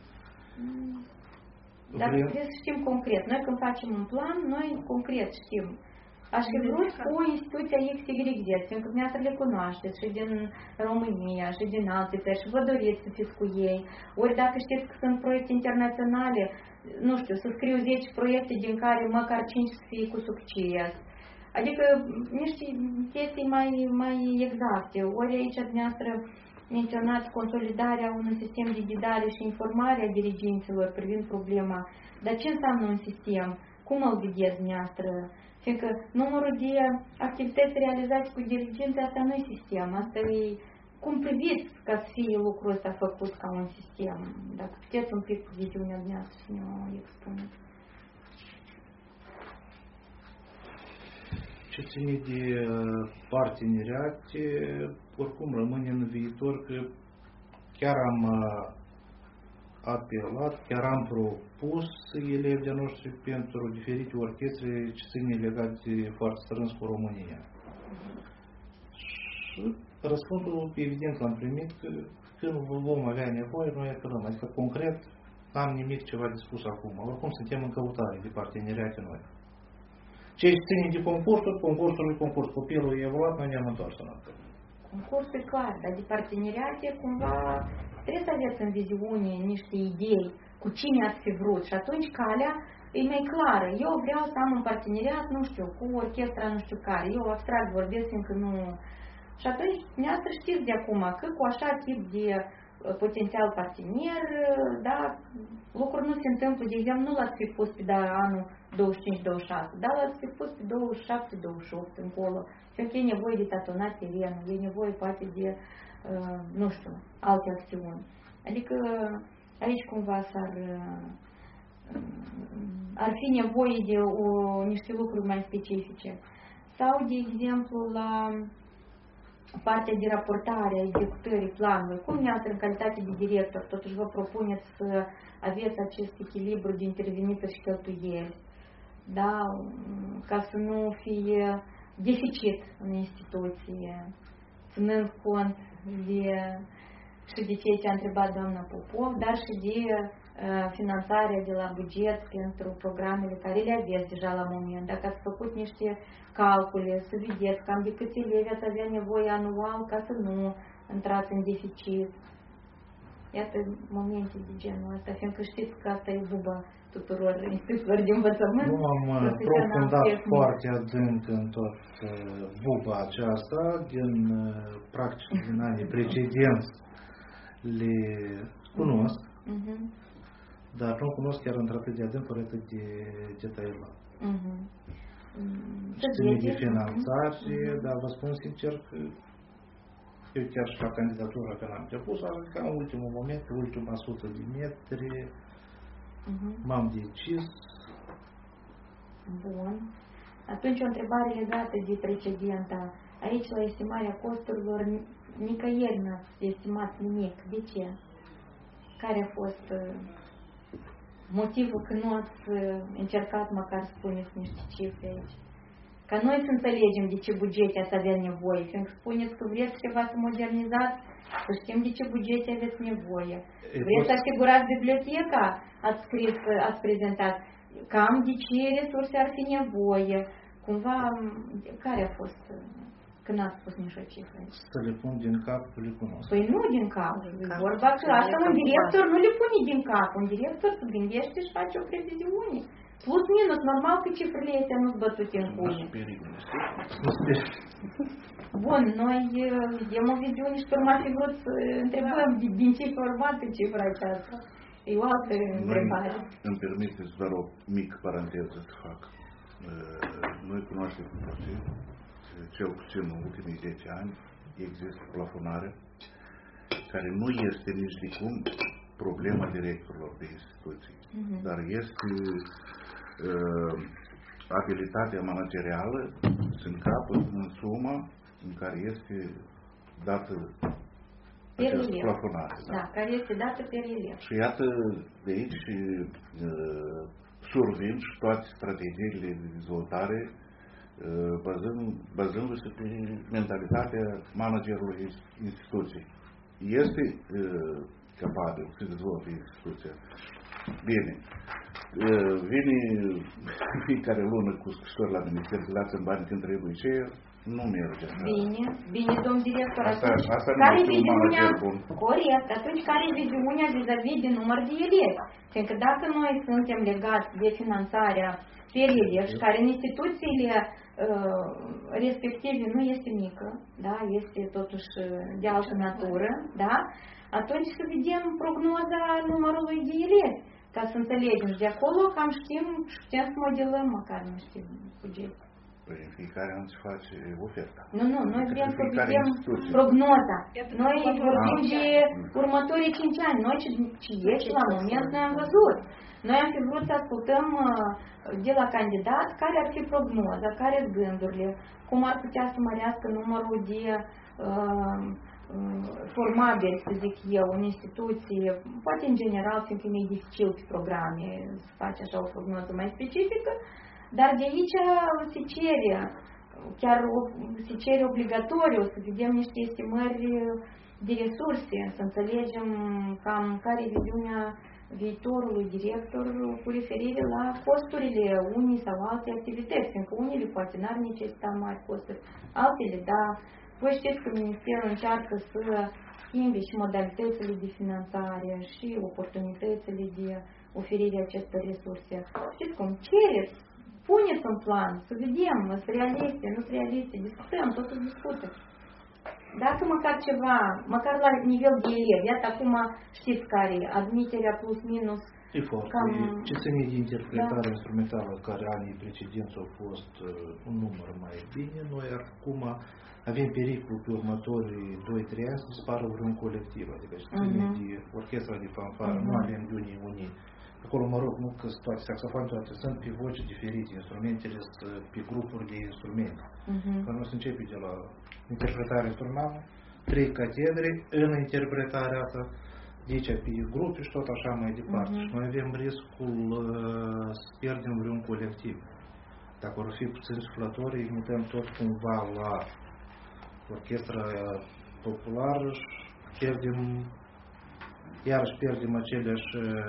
Dar trebuie să știm concret. Noi când facem un plan, noi concret știm. Aș fi vrut cu instituția XYZ, fiindcă dumneavoastră le cunoașteți și din România și din alte țări și vă doriți să fiți cu ei. Ori dacă știți că sunt proiecte internaționale, nu știu, să scriu 10 proiecte din care măcar 5 să fie cu succes. Adică niște chestii mai exacte. Ori aici dumneavoastră menționați consolidarea unui sistem de ghidare și informare a diriginților privind problema. Dar ce înseamnă un sistem? Cum îl vedeți dumneavoastră? Fiindcă numărul de activități realizate cu diriginții, asta nu e sistem. Asta e cum priviți ca să fie lucrul ăsta făcut ca un sistem. Dacă puteți un pic cu viziunea dumneavoastră să ne o expuneți. Ce ține de parteneriate, oricum rămâne în viitor că chiar am apelat, chiar am propus elevi de noștri pentru diferite orchestre ce ține legate foarte strâns cu România. Și răspunsul evident l-am primit că când vom avea nevoie, noi apelăm. Adică concret n-am nimic ceva de spus acum. Oricum suntem în căutare de parteneriate noi. Ce ține de concurs. Copilul e evoluat, noi ne-am întors înapoi. Concursul e clar, dar de parteneriate cumva trebuie să aveți în viziune niște idei cu cine ați fi vrut și atunci calea e mai clară. Eu vreau să am un parteneriat, nu știu, cu orchestra nu știu care. Eu abstract vorbesc încă nu... Și atunci, dumneavoastră știți de acum că cu așa tip de potențial partener, da, lucruri nu se întâmplă, de exemplu, nu l-ați fi pus pe anul 25-26, dar l-ați fi pus pe 27-28 încolo, fiindcă e nevoie de tatonat terenul, e nevoie poate de, nu știu, alte acțiuni. Adică aici cumva ar fi nevoie de niște lucruri mai specifice. Sau, de exemplu, la partea de raportare a executării planului, cum dumneavoastră în calitate de director, totuși vă propuneți să aveți acest echilibru de intervenituri și cheltuieli, da? Ca să nu fie deficit în instituție, ținând cont și de ceea ce a întrebat doamna Popov, dar și de finanțarea de la buget pentru programele care le aveți deja la moment. Dacă ați făcut niște calcule, să vedeți cam de câți elevi ați avea nevoie anual ca să nu intrați în deficit. Iată momente de genul ăsta, fiindcă știți că asta e buba tuturor instituțiilor de învățământ. Nu am profundat foarte adânc în tot buba aceasta, din practic din anii precedenți le cunosc. dar nu cunosc chiar într-atât de adânc, ori atât de detaliat. Ține de finanțare, dar vă spun sincer că eu chiar și la candidatura când am depus, ca în ultimul moment, pe ultima 100 de metri, m-am decis. Bun. Atunci o întrebare legată de precedenta. Aici, la estimarea costurilor, nicăieri n-ați estimat nimic. De ce? Care a fost motivul că nu ați încercat măcar să spuneți niște cifre aici? Ca noi să înțelegem de ce bugete ați avea nevoie. Fiindcă spuneți că vreți ceva să modernizați, să știm de ce bugete aveți nevoie. Vreți să asigurați biblioteca, ați scris, ați prezentat. Cam de ce resurse ar fi nevoie. Cumva, care a fost, când n-ați spus nici o cifră? Să le pun din cap, le cunosc. Păi nu din cap. Vorba că asta un director nu le pune din cap. Un director se gândește și face o previziune. Plus minus, normal că cifrele astea nu-s bătute în cuie. Bun, noi vedem o viziune și pe urmă fi vrut să întrebăm din ce formată cifra aceasta. E o altă întrebare. Îmi permiteți doar o mică paranteză să fac. Noi cunoaștem cu toții, cel puțin în ultimii 10 ani, există plafonare care nu este nici de cum problema directorilor de instituții, dar este abilitatea managerială să încapă în suma în care este dată această plafonare. Da, care este dată pe relief. Și iată de aici survin și toate strategiile de dezvoltare bazându-se pe mentalitatea managerului instituției. Este capabil să dezvolte instituția. Bine. Vine fiecare lună cu scrisori la minister, să dați în bani când trebuie ce, nu merge. Bine, domn director, asta care e viziunea, corect, atunci care e viziunea vis-a-vis de număr de elevi? Fiindcă dacă noi suntem legați de finanțarea pe relief și care în instituțiile respective nu este mică, da, este totuși de altă natură, da, atunci să vedem prognoza numărului de elevi, ca să înțelegem. De acolo cam știm și putem să modelăm măcar niște bugete. Păi în fiecare an se face oferta. Nu, noi vrem să vedem prognoza. Noi vorbim de următorii 5 ani. Noi ce ești la moment noi am văzut. Noi am fi vrut să ascultăm de la candidat care ar fi prognoza, care sunt gândurile, cum ar putea să mărească numărul de formabili, să zic eu, în instituție, poate în general, fiindcă e mai dificil pe programe să faci așa o prognoză mai specifică, dar de aici se cere, chiar se cere obligatoriu să vedem niște estimări de resurse, să înțelegem cam care e viziunea viitorului director cu referire la costurile unii sau alte activități, fiindcă unele poate n-ar necesita mari costuri, altele da. Voi știți că Ministerul încearcă să schimbe și modalitățile de finanțare și oportunitățile de oferire acestor resurse. Știți cum? Cereți, puneți în plan, să vedem, sunt realiste, nu sunt realiste, discutăm, totul discută. Dacă măcar ceva, măcar la nivel de elevi, iată acum știți care e, admiterea plus minus. E foarte. Ce ține de interpretarea instrumentală care anii precedenți au fost un număr mai bine, noi acum avem pericol pe următorii 2-3 ani să dispară vreun colectiv, adică ce ține de orchestra de fanfară, nu avem de unii. Acolo, mă rog, nu că toate saxofoane, toate sunt pe voci diferite, instrumentele sunt pe grupuri de instrumente. Că nu se începe de la interpretarea instrumentală, 3 catedre în interpretarea asta, deci pe grupe și tot așa mai departe. Și noi avem riscul să pierdem vreun colectiv. Dacă vor fi puțin suflători, imităm tot cumva la orchestra populară și pierdem aceleași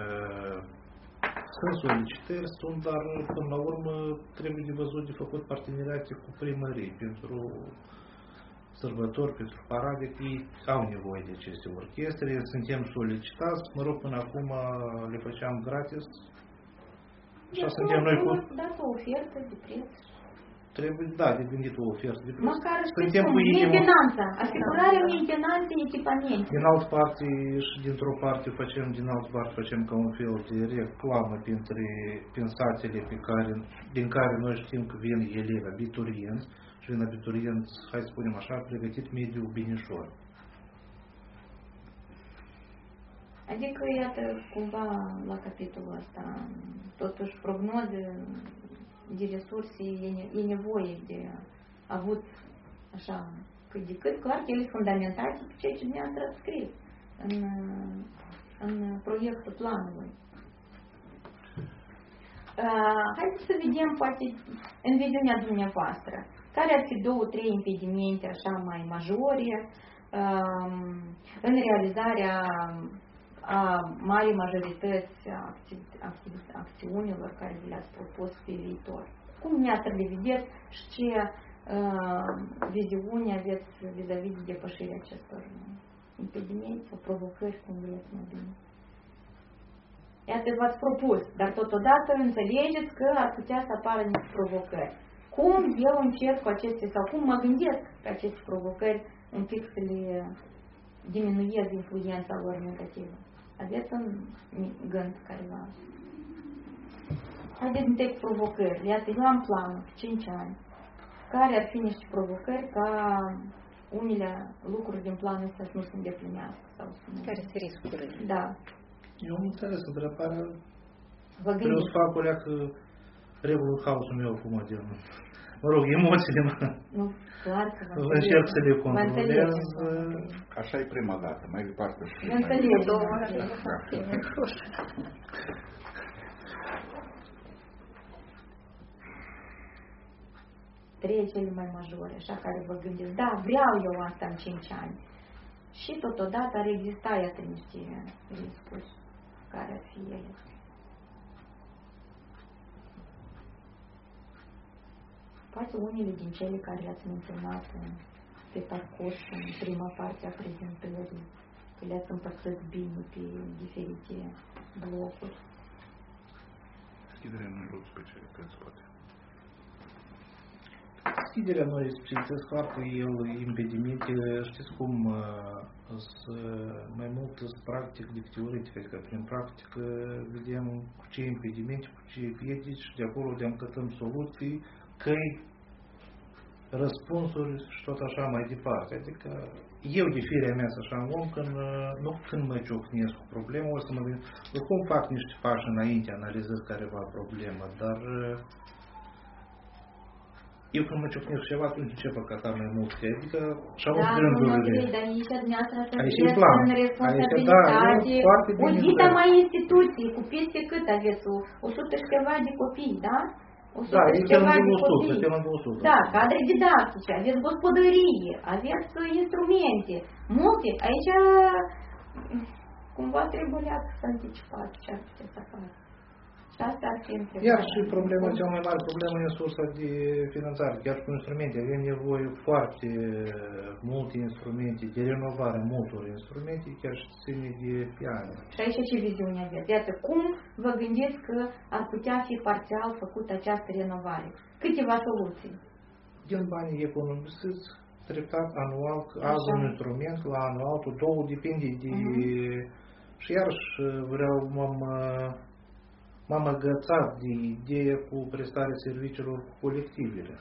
sunt solicitări, dar până la urmă trebuie de văzut de făcut parteneriate cu primării pentru sărbători, pentru parade, ei au nevoie de aceste orchestre, suntem solicitați, mă rog, până acum le făceam gratis. Și suntem noi cu... Dați o ofertă de preț. trebuie, da, de gândit o ofertă de preț. Măcar Suntem cu inima. mentenanța. Asigurarea mentenanței echipamente. Din altă parte și dintr-o parte facem, din altă parte facem ca un fel de reclamă prin satele din care noi știm că vin elevi abiturienți și vin abiturienți, hai să spunem așa, pregătit mediul binișor. Adică, iată, cumva, la capitolul ăsta, totuși prognoze de resurse e nevoie de avut, așa, cât de cât, clar că ele sunt fundamentate pe ceea ce dumneavoastră ați scris în proiectul planului. Haideți să vedem, poate, în viziunea dumneavoastră, care ar fi 2-3 impedimente așa mai majore în realizarea a mari majorități acțiunilor care vi le-ați propus pe viitor. Cum dumneavoastră le vedeți și ce viziune aveți vis-a-vis de depășirea acestor impedimente sau provocări, cum vreți mai bine? Iată, v-ați propus, dar totodată înțelegeți că ar putea să apară niște provocări. Cum eu încerc cu aceste, sau cum mă gândesc că aceste provocări un pic să le diminuez influența lor negativă? Aveți un gând careva? Haideți întâi cu provocări. Iată, eu am planul pe 5 ani. Care ar fi niște provocări ca unele lucruri din planul ăsta să nu se îndeplinească? Sau să nu... Care sunt riscurile? Da. Eu am înțeles întrebarea. Vă gândiți? Vreau să fac o leacă regulă haosul meu acum de... Mă rog, emoțiile mă. Nu, clar că vă încerc să le controlez. Așa e prima dată, mai departe. Vă înțelegem. Trei cele mai majore, așa, care vă gândiți, da, vreau eu asta în 5 ani. Și totodată ar exista, iată, niște riscuri care ar fi ele. Poate unele din cele care le-ați menționat pe parcurs în prima parte a prezentării, că le-ați împărțit bine pe diferite blocuri. Deschiderea unui loc specialități, poate. Deschiderea noi specialități, clar că el impedimente, știți cum, mai mult practic decât teoretic, adică prin practică vedem cu ce impedimente, cu ce piedici și de acolo de încătăm soluții, căi, răspunsuri și tot așa mai departe. Adică eu de firea mea așa un om, nu când mă ciocnesc cu problemă, o să mă gândesc, cum fac niște pași înainte, analizez careva problemă, dar eu când mă ciocnesc ceva, atunci încep a căta mai mult, adică și-au gândurile. Da, dar aici dumneavoastră aici sunteți în responsabilitate, o dita mai instituții, cu peste cât aveți, 100 și ceva de copii, da? 100 da, și ceva de 100, copii. suntem în 200. Da, cadre didactice, aveți gospodărie, aveți instrumente, multe. Aici cumva trebuie să anticipați ce ar putea să facă. Și asta ar fi întrebarea. Iar și problema, cea mai mare problemă e sursa de finanțare, chiar cu instrumente. Avem nevoie foarte multe instrumente, de renovare multor instrumente, chiar și ține de piane. Și aici ce viziune aveți? Iată, cum vă gândiți că ar putea fi parțial făcută această renovare? Câteva soluții. Din banii economisiți, treptat anual, azi un instrument, la anul altul, două, depinde de... Și iarăși vreau, m-am agățat de ideea cu prestarea serviciilor cu colectivele.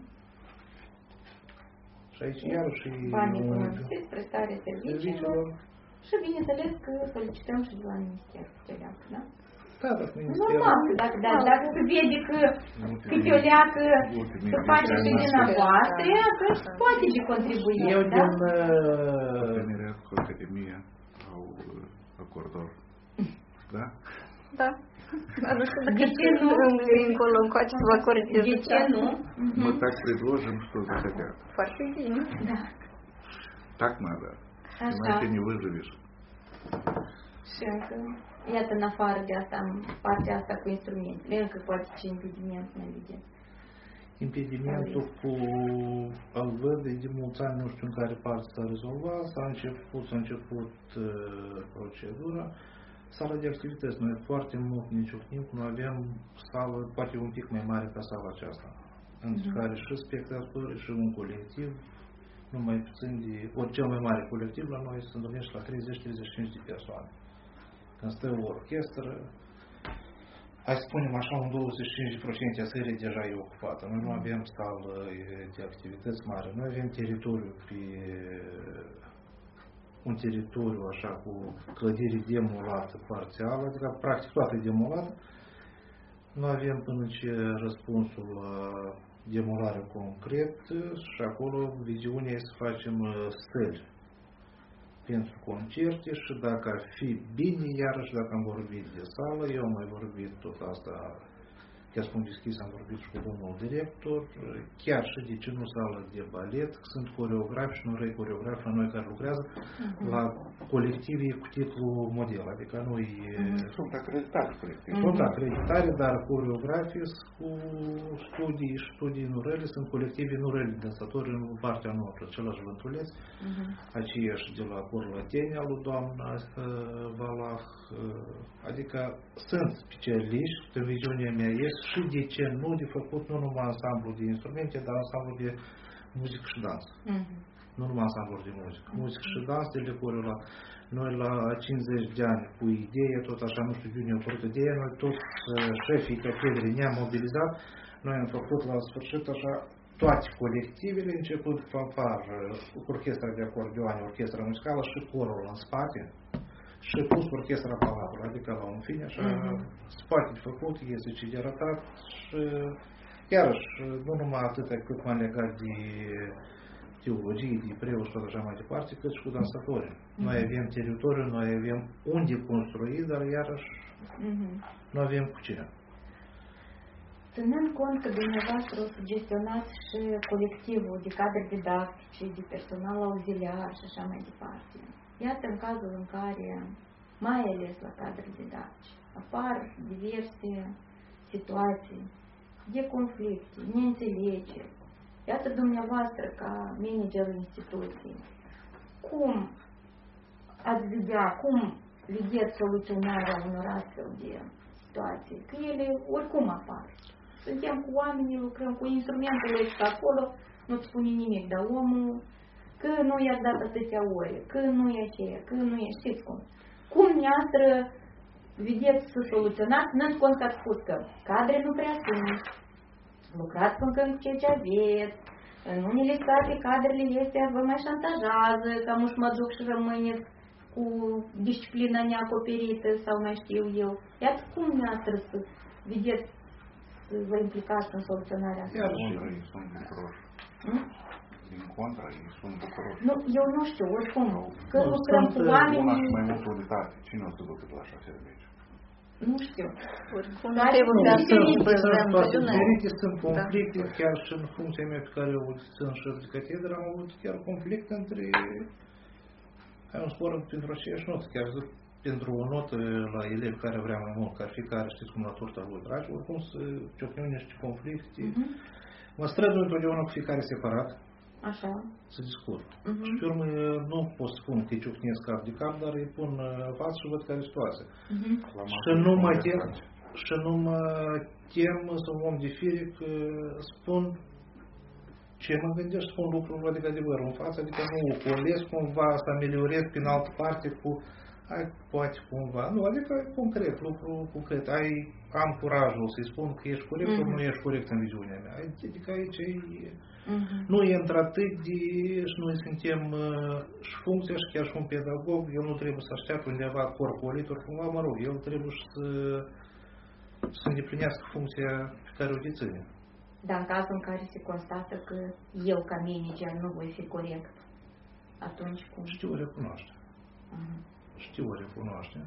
Și aici iarăși... Banii economisiți, prestarea serviciilor. Și bineînțeles că solicităm și de la Minister câte-o da? Da, dacă Ministerul... Normal, dacă se vede că câte o leacă să face și dumneavoastră, atunci poate și contribui. Eu da? din... Parteneriat cu Academia au acordor. Da? Da. Dar nu știu dacă de ce nu? încolo încoace să vă acordez. De ce nu? Мы так предложим, что захотят. Foarte bine. Da. Так надо. Иначе не выживешь. Și încă, iată, în afară de asta, în partea asta cu instrumentele, încă poate ce impediment mai vedeți. Impedimentul cu al văd de mulți ani, nu știu în care parte s-a rezolvat, s-a început procedura. Sala de activități, noi foarte mult ne ciocnim, cum avem sală, poate un pic mai mare ca sala aceasta. între care și spectatori și un colectiv, nu mai puțin de, cel mai mare colectiv la noi se întâlnește la 30-35 de persoane. Când stă o orchestră, hai să spunem așa, un 25% a sării deja e ocupată. Noi nu avem sală de activități mari. Noi avem teritoriu un teritoriu așa cu clădire demolată parțială, adică practic toată demolată. Nu avem până ce răspunsul la demolare concret și acolo viziunea e să facem stări pentru concerte și dacă ar fi bine, iarăși dacă am vorbit de sală, eu am mai vorbit tot asta, chiar spun deschis, am vorbit și cu domnul director, chiar și de ce nu sală de balet, sunt coreografi și nu răi coreografi la noi care lucrează la colectivii cu titlu model, adică noi sunt acreditați colectivi. Sunt acreditare, dar coreografii cu studii nu răle, sunt colectivii nu răle dansători în partea noastră, același Vântuleț, aceiași de la Corlătenia lui doamna Valah, adică sunt specialiști, pe viziunea mea este și de ce nu de făcut nu numai ansamblu de instrumente, dar ansamblu de muzică și dans. Nu numai ansamblu de muzică. Muzică și dans, la noi la 50 de ani cu idee, tot așa, nu știu, ne-au apărut ideea, noi toți șefii catedrei ne-am mobilizat, noi am făcut la sfârșit așa toate colectivele, începând fanfar, orchestra de acordeoane, orchestra muzicală și corul în spate, și pus orchestra Palatului, adică la un fine, așa, spate de făcut, este ce de arătat și iarăși, nu numai atâta cât m-am legat de teologie, de preoți și tot așa mai departe, cât și cu dansatorii. Noi avem teritoriu, noi avem unde construi, dar iarăși nu avem cu ce. Ținând cont că dumneavoastră o sugestionați și colectivul de cadre didactice, de personal auxiliar și așa mai departe, iată în cazul în care, mai ales la cadre didactice, apar diverse situații de conflicte, neînțelegeri. Iată dumneavoastră ca managerul instituției, cum ați vedea, cum vedeți soluționarea unor astfel de situații? Că ele oricum apar. Suntem cu oamenii, lucrăm cu instrumentul ăsta acolo, nu-ți spune nimic, dar omul, că nu i-ați dat atâtea ore, că nu e aceea, că nu e, știți cum. Cum neastră vedeți să soluționați, ținând cont că ați spus că cadre nu prea sunt, lucrați până când ceea ce aveți, în unele state cadrele astea vă mai șantajează, că muși mă duc și rămâneți cu disciplina neacoperită sau mai știu eu. Iată cum neastră să vedeți să vă implicați în soluționarea asta. Ei sunt bucuroși. Din contra, ei sunt bucuroși. Nu, eu nu știu, oricum, că lucrăm cu oamenii... Una și mai multă unitate. Cine o să ducă la așa serviciu? Nu știu. Oricum, sunt conflicte, chiar și în funcția mea pe care o țin șef de catedră, am avut chiar conflict între... Hai un spor pentru aceeași notă, chiar zic, pentru o notă la elevi care vrea mai mult, ca fiecare, știți cum la turta lui dragi, oricum să ciocnim niște conflicte. Mă strădui întotdeauna cu fiecare separat. Așa. Să discut. Și pe urmă nu pot spun că îi ciocnesc cap de cap, dar îi pun față și văd care e situația. Și nu mă tem să un om de fire că spun ce mă gândesc, spun lucruri adică adevărul în față, adică nu ocolesc cumva să ameliorez prin altă parte cu poate cumva, nu, adică concret, lucru concret, am curajul să-i spun că ești corect sau nu ești corect în viziunea mea, adică aici nu e într-atât de, și noi suntem și funcția și chiar și un pedagog, el nu trebuie să așteaptă undeva corpolitor, cumva, mă rog, el trebuie să îndeplinească funcția pe care o deține. Dar în cazul în care se constată că eu ca manager nu voi fi corect, atunci cum? Știu o recunoaște. Știu o recunoaște.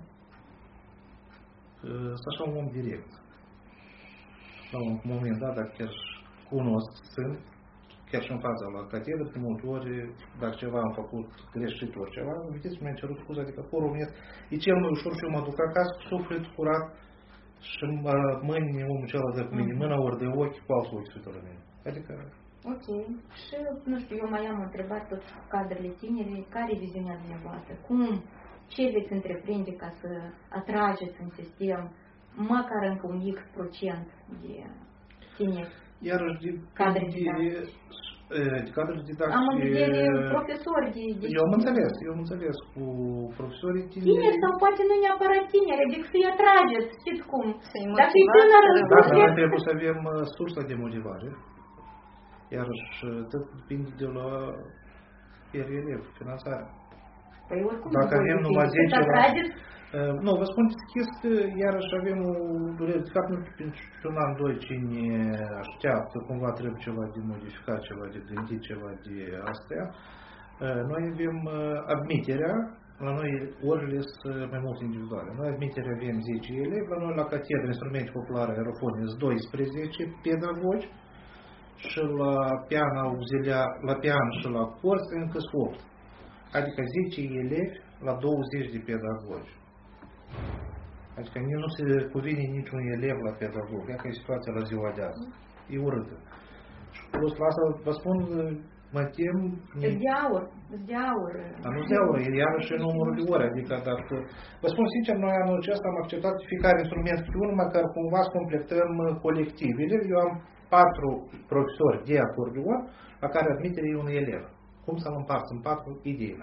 Sunt așa un om direct. La un moment dat, dacă chiar cunosc, sunt, chiar și în fața la catedră, de multe ori, dacă ceva am făcut greșit ori ceva, vedeți, mi-a cerut scuze, adică porul meu, e cel mai ușor și eu mă duc acasă cu suflet curat și mâine omul celălalt de cu mine mâna ori de ochi, cu alți ochi sfârșită la mine. Adică... Ok. Și, nu știu, eu mai am întrebat tot cadrele tinere, care e viziunea dumneavoastră? Cum, ce veți întreprinde ca să atrageți în sistem măcar încă un X% de tineri? Iarăși cadre didactice. Am în vedere profesori de Eu am înțeles cu profesorii tineri sau poate nu neapărat tineri, adică să-i atrageți, știți cum? Dacă e motivați, tânăr, Da, dar noi trebuie să avem sursa de motivare. Iarăși tot depinde de la per elev, finanțarea. Păi oricum, Dacă avem numai 10 atrageți, nu, vă spun deschis că iarăși avem o durere. De fapt, nu știu, pentru un an, doi, cine așteaptă, cumva trebuie ceva de modificat, ceva de gândit, ceva de astea. Noi avem admiterea, la noi orele sunt mai mult individuale. Noi admiterea avem 10 elevi, la noi la catedră, instrumente populare, aerofone, sunt 12 pedagogi și la pian auxiliar, la pian și la cors încă sunt 8. Adică 10 elevi la 20 de pedagogi. Adică nu se cuvine niciun elev la pedagog. Ia că e situația la ziua de azi. E urâtă. Și plus la asta, vă spun, mă tem... Îți de aur. Dar nu de aur, e iarăși numărul de ore. Adică dacă... Vă spun sincer, noi anul acesta am acceptat fiecare instrument cu unul, măcar cumva să completăm colectivele. Eu am 4 profesori de acordeon, la care admiterea e un elev. Cum să-l împarți în 4 ideile?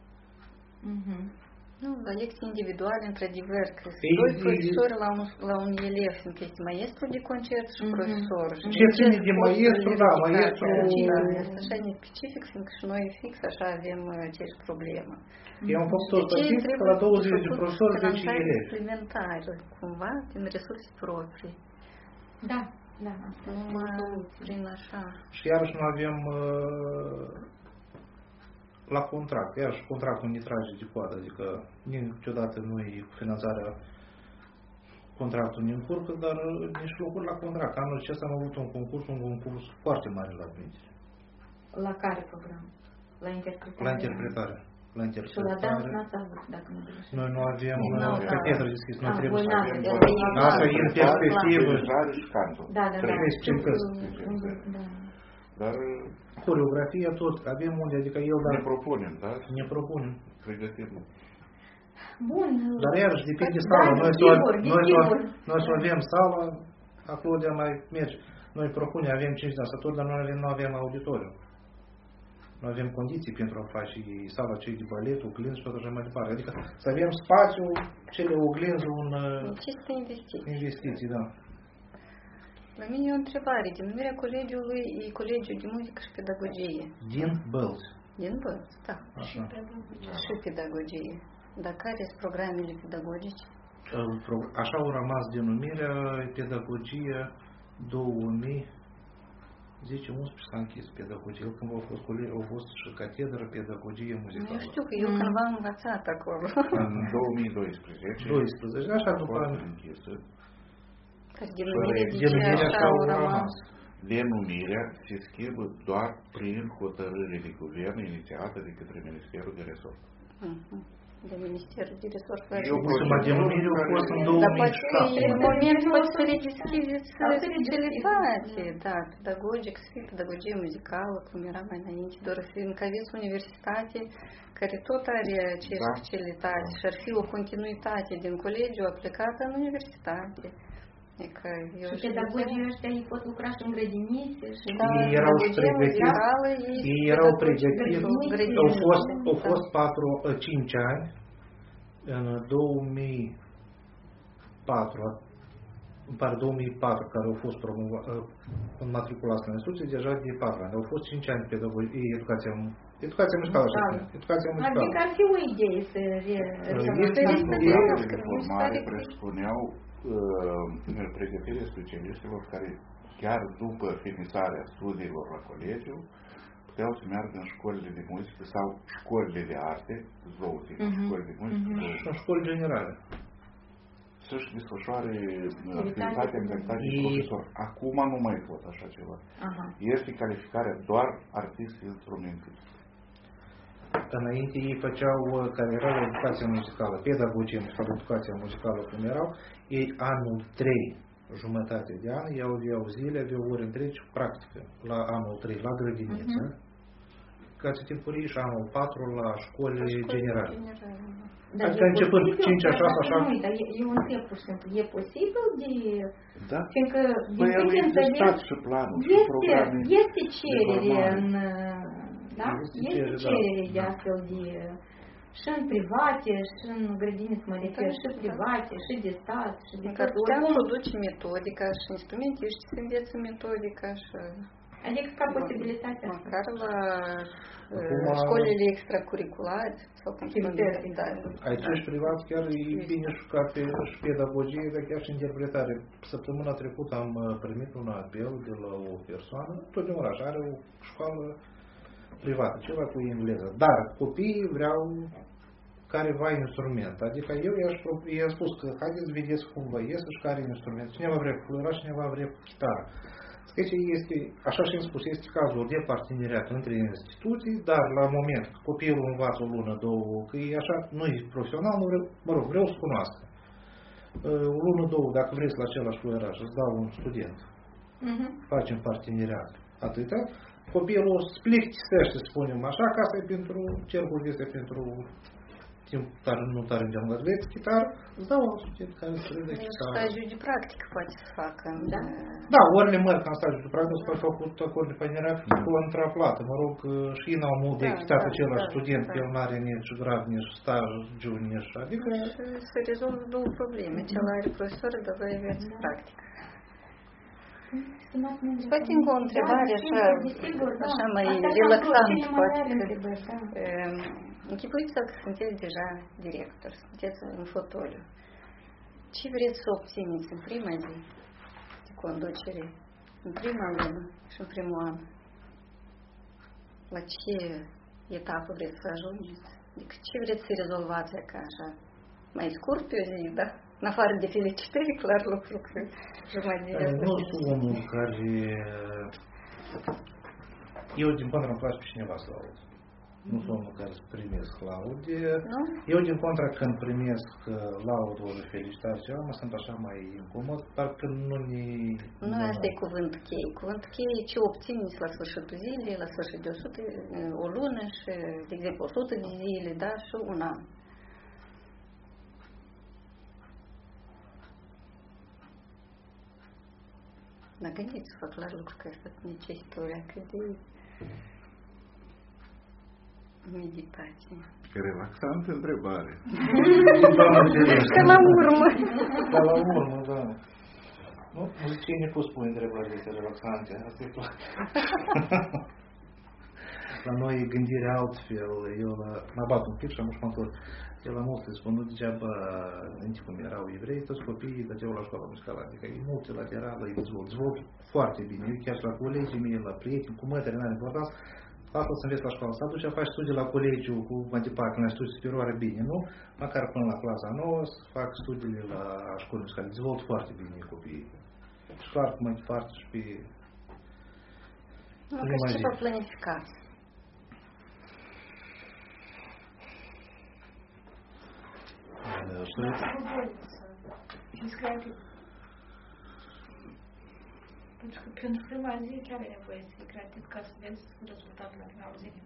Nu, lecții individuale, într-adevăr, că doi profesori la un elev, fiindcă este maestru de concert și profesor. Ce ține de maestru, da, maestru... Este așa nespecific, fiindcă și noi fix așa avem aceeași problemă. Eu am făcut o statistică la 20 de profesori, 10 elevi. Suplimentară, cumva, din resurse proprii. Da. Numai prin așa. Și iarăși nu avem la contract. Iarăși contractul ne trage de coadă, adică niciodată nu-i finanțarea contractul ne încurcă, dar nici locuri la contract. Anul acesta am avut un concurs foarte mare la admitere. La care program? La interpretare? La interpretare. Și la dans n-ați avut, dacă nu greșesc. Noi nu avem catedră deschis, noi trebuie să avem. Da. Asta e în perspectivă. Și cantul. Da. Dar coreografia tot, avem unde, adică el, dar... ne propunem, da? Ne propunem. Pregătim. Bun. Dar iarăși depinde sala. Noi să avem sala, acolo de mai merge. Noi propunem, avem 5 dansători, dar noi nu avem auditoriu. Nu avem condiții pentru a face sala cei de balet, oglinzi și tot așa mai departe. Adică să avem spațiu, cele oglinzi, Aceste investiții, da. La mine e o întrebare. Denumirea colegiului e Colegiul de Muzică și Pedagogie. Din Bălți. Din Bălți, da. Așa. Și pedagogie. Dar care sunt programele pedagogice? Așa au rămas denumirea pedagogia 2010-11 s-a închis pedagogie. Când au fost și catedră pedagogie muzicală. Eu știu că eu cândva am învățat acolo. În 2012. 12, așa după an. Denumirea așa au rămas. Denumirea se schimbă doar prin hotărâre de guvern inițiată de către Ministerul de Resort. De Ministerul de Resort. Denumirea a fost în 2007. Dar poate în moment poți să redeschideți specialitate, da, pedagogic, să fie pedagogie muzicală, cum era mai înainte, doar fiindcă aveți universitate care tot are aceeași specialitate și ar fi o continuitate din colegiu aplicată în universitate. Și pedagogii ăștia ei pot lucra și în grădinițe și ei erau pregătiți, au fost 5 ani, în 2004, care au fost matriculați în instituție, deja de 4 ani. Au fost 5 ani pedagogie, educația muzicală. Adică ar fi o idee să formare presupuneau pregătirea specialiștilor care chiar după finalizarea studiilor la colegiu puteau să meargă în școlile de muzică sau școlile de arte, două tipuri, școli de muzică și școli generale. Să-și desfășoare activitatea în calitate de profesor. Acum nu mai pot așa ceva. Este calificarea doar artist-instrumentist. Înainte ei făceau, care era la educația muzicală, pedagogie muzicală, educația muzicală cum erau, ei anul 3, jumătate de an, ei aveau zile, aveau ori întregi practică la anul 3, la grădiniță, ca să timpurii și anul 4 la școli generale. Adică începând 5 așa, așa? Nu, dar eu întreb pur și simplu, e posibil de... Da? Fiindcă, din Păi el câte existat înțeleg, și planul, și programe. este cerere în... Da? Este cerere de da. astfel de... Și în private, și în grădini, mă refer, și private, și de stat, și de tot. Putem produce metodica și instrumente, și să învețe metodica și... Adică ca posibilitatea. Măcar la școlile extracurriculare sau cum se numește, da. Aici și privat chiar e bine șucat și pedagogie, dar chiar și interpretare. Săptămâna trecută am primit un apel de la o persoană, tot din oraș, are o școală privată, ceva cu engleză. Dar copiii vreau careva instrument. Adică eu i-am spus că haideți vedeți cum vă iese și care instrument. Cineva vrea flăraș, cineva vrea chitară. Deci este, așa și am spus, este cazul de parteneriat între instituții, dar la moment copilul învață o lună, două, că e așa, nu e profesional, nu vreau, mă rog, vreau să cunoască. O lună, două, dacă vreți la același fluieraș, îți dau un student. Facem parteneriat. Atâta. Copilul plictisește, să spunem așa, că asta e pentru cercul este pentru timp nu tare îndeamnat veți chitară, îți dau un student care să râde chitară. Stagiu de practică poate să facă, da? Da, ori le merg în stagiu de practică, s-au făcut acord de parteneriat cu intraplată. Mă rog, și ei n-au mult de chitat același student, că el n-are nici grad, nici stagiu, nici... Adică... Se rezolvă două probleme. Cel are profesor, dar voi aveți practică. Poate încă o întrebare așa mai relaxant, poate. Închipuiți-vă că sunteți deja director, sunteți în fotoliu. Ce vreți să obțineți în prima zi de conducere, în prima lună și în primul an? La ce etapă vreți să ajungeți? Adică ce vreți să rezolvați acasă? Mai scurt pe o zi, da? În afară de felicitări, clar lucru că jumătate de nu sunt omul care... Eu, din contră, îmi place pe cineva să aud. Nu sunt omul care să primesc laude. Nu? Eu, din contră, când primesc laudă ori felicitări ceva, mă sunt așa mai incomod, parcă nu ne... Nu, asta e cuvântul cheie. Cuvântul cheie ce obțineți la sfârșitul zilei, la sfârșit de 100, o lună și, de exemplu, 100 de zile, da, și un an. Dar gândiți-vă clar lucru că asta necesită o leacă de meditație. Relaxantă întrebare. Că la urmă. Dar la urmă, da. Nu? Muzicienii pot spune întrebări de relaxante. Asta e clar. La noi e gândirea altfel. Eu mă bat un pic și am întorc. Eu la mulți spun, nu degeaba, cum erau evrei, toți copiii dădeau la școala musicală. Adică e multilaterală, e dezvolt foarte bine. Eu chiar și la colegii mei, la prieteni, cu măteri, n-are importanță. Asta să înveți la școală. Să aduci să faci studii la colegiu, cu mai departe, la studii superioare, bine, nu? Măcar până la clasa 9 să fac studiile la școală musicală. Dezvolt foarte bine copiii. Și clar, mai departe și pe... Nu, că și ce vă planificați? Pentru că pentru prima zi chiar e nevoie să fii creativ ca să vezi rezultatul la finalul zilei.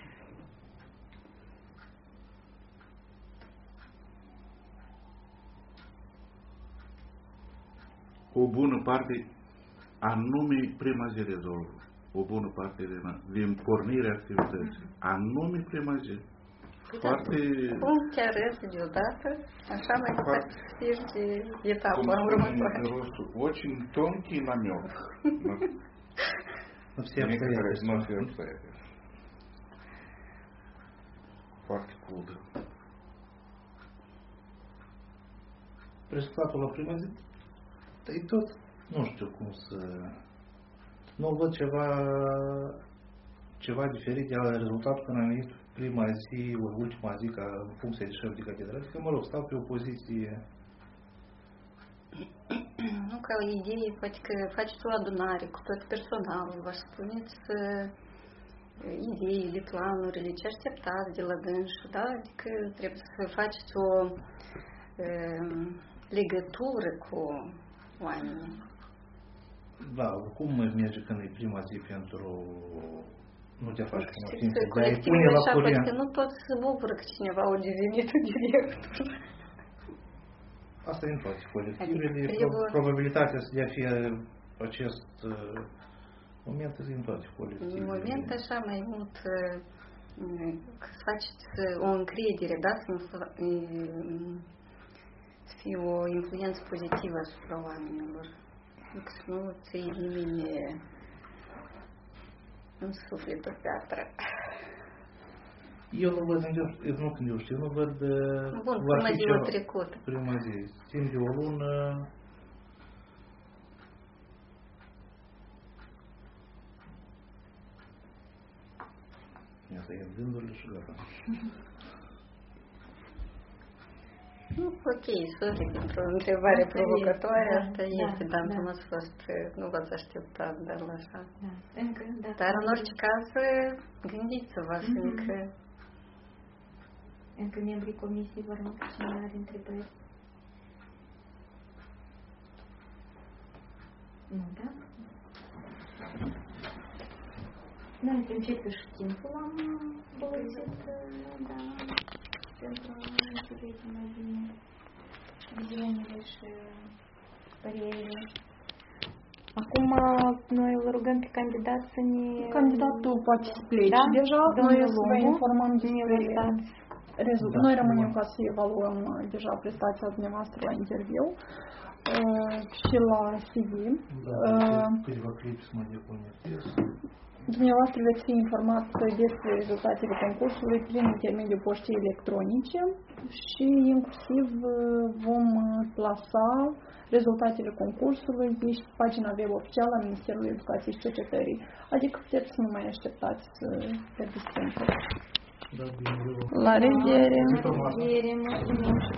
O bună parte, anume prima zi rezolvă. O bună parte din pornirea activității. Anume prima zi. Foarte... Cum te arăți deodată, așa mai departe ești de etapa următoare. Очень тонкий намек. Nu все обстоятельства. Foarte cool. Rezultatul la prima zi e tot, nu știu cum să... Nu văd ceva diferit de la rezultatul când am venit prima zi, ori ultima zi, ca în funcție de șef de catedră. Adică, mă rog, stau pe o poziție... Nu, ca o idee, poate că faceți o adunare cu tot personalul, vă spuneți ideile, planurile, ce așteptați de la dânsul, da? Adică trebuie să faceți o legătură cu oamenii. Da, cum merge când e prima zi pentru nu te faci Știți, cunoștință, de a-i colectivul pune la așa, curent. poate nu toți se bucură că cineva a devenit director. Asta e în toate colectivele, Adică probabilitatea să dea fie acest moment e în toate colectivele. În moment așa mai mult că să faceți o încredere, da? Să fie o influență pozitivă asupra oamenilor. Să nu ți elimine în suflet o piatră. Eu nu văd, nu când eu știu, nu văd... Bun, prima ziua trecută. Prima zi. Timp de o lună... Asta e gândurile și gata. Nu, ok, sorry pentru o întrebare provocatoare, asta este, dar nu ați fost, nu v-ați așteptat, dar așa. Da, încă, da. Dar în orice caz, gândiți-vă, Încă membrii comisiei, vă rog, cine are întrebări? Nu, da? Noi, în principiu, și timpul am folosit, da, pentru a înțelege mai bine viziunile și părerile. Acum, noi îl rugăm pe candidat să ne... Candidatul poate să plece deja, noi să vă informăm despre rezultat. Noi rămânem ca să evaluăm deja prestația dumneavoastră la interviu și la CV. Câteva clipi să mă deconectez. Dumneavoastră veți fi informat despre rezultatele concursului prin intermediul poștei electronice și inclusiv vom plasa rezultatele concursului și pe pagina web oficială a Ministerului Educației și Cercetării. Adică puteți să nu mai așteptați să pierdeți timpul. La revedere! La revedere! Mulțumim!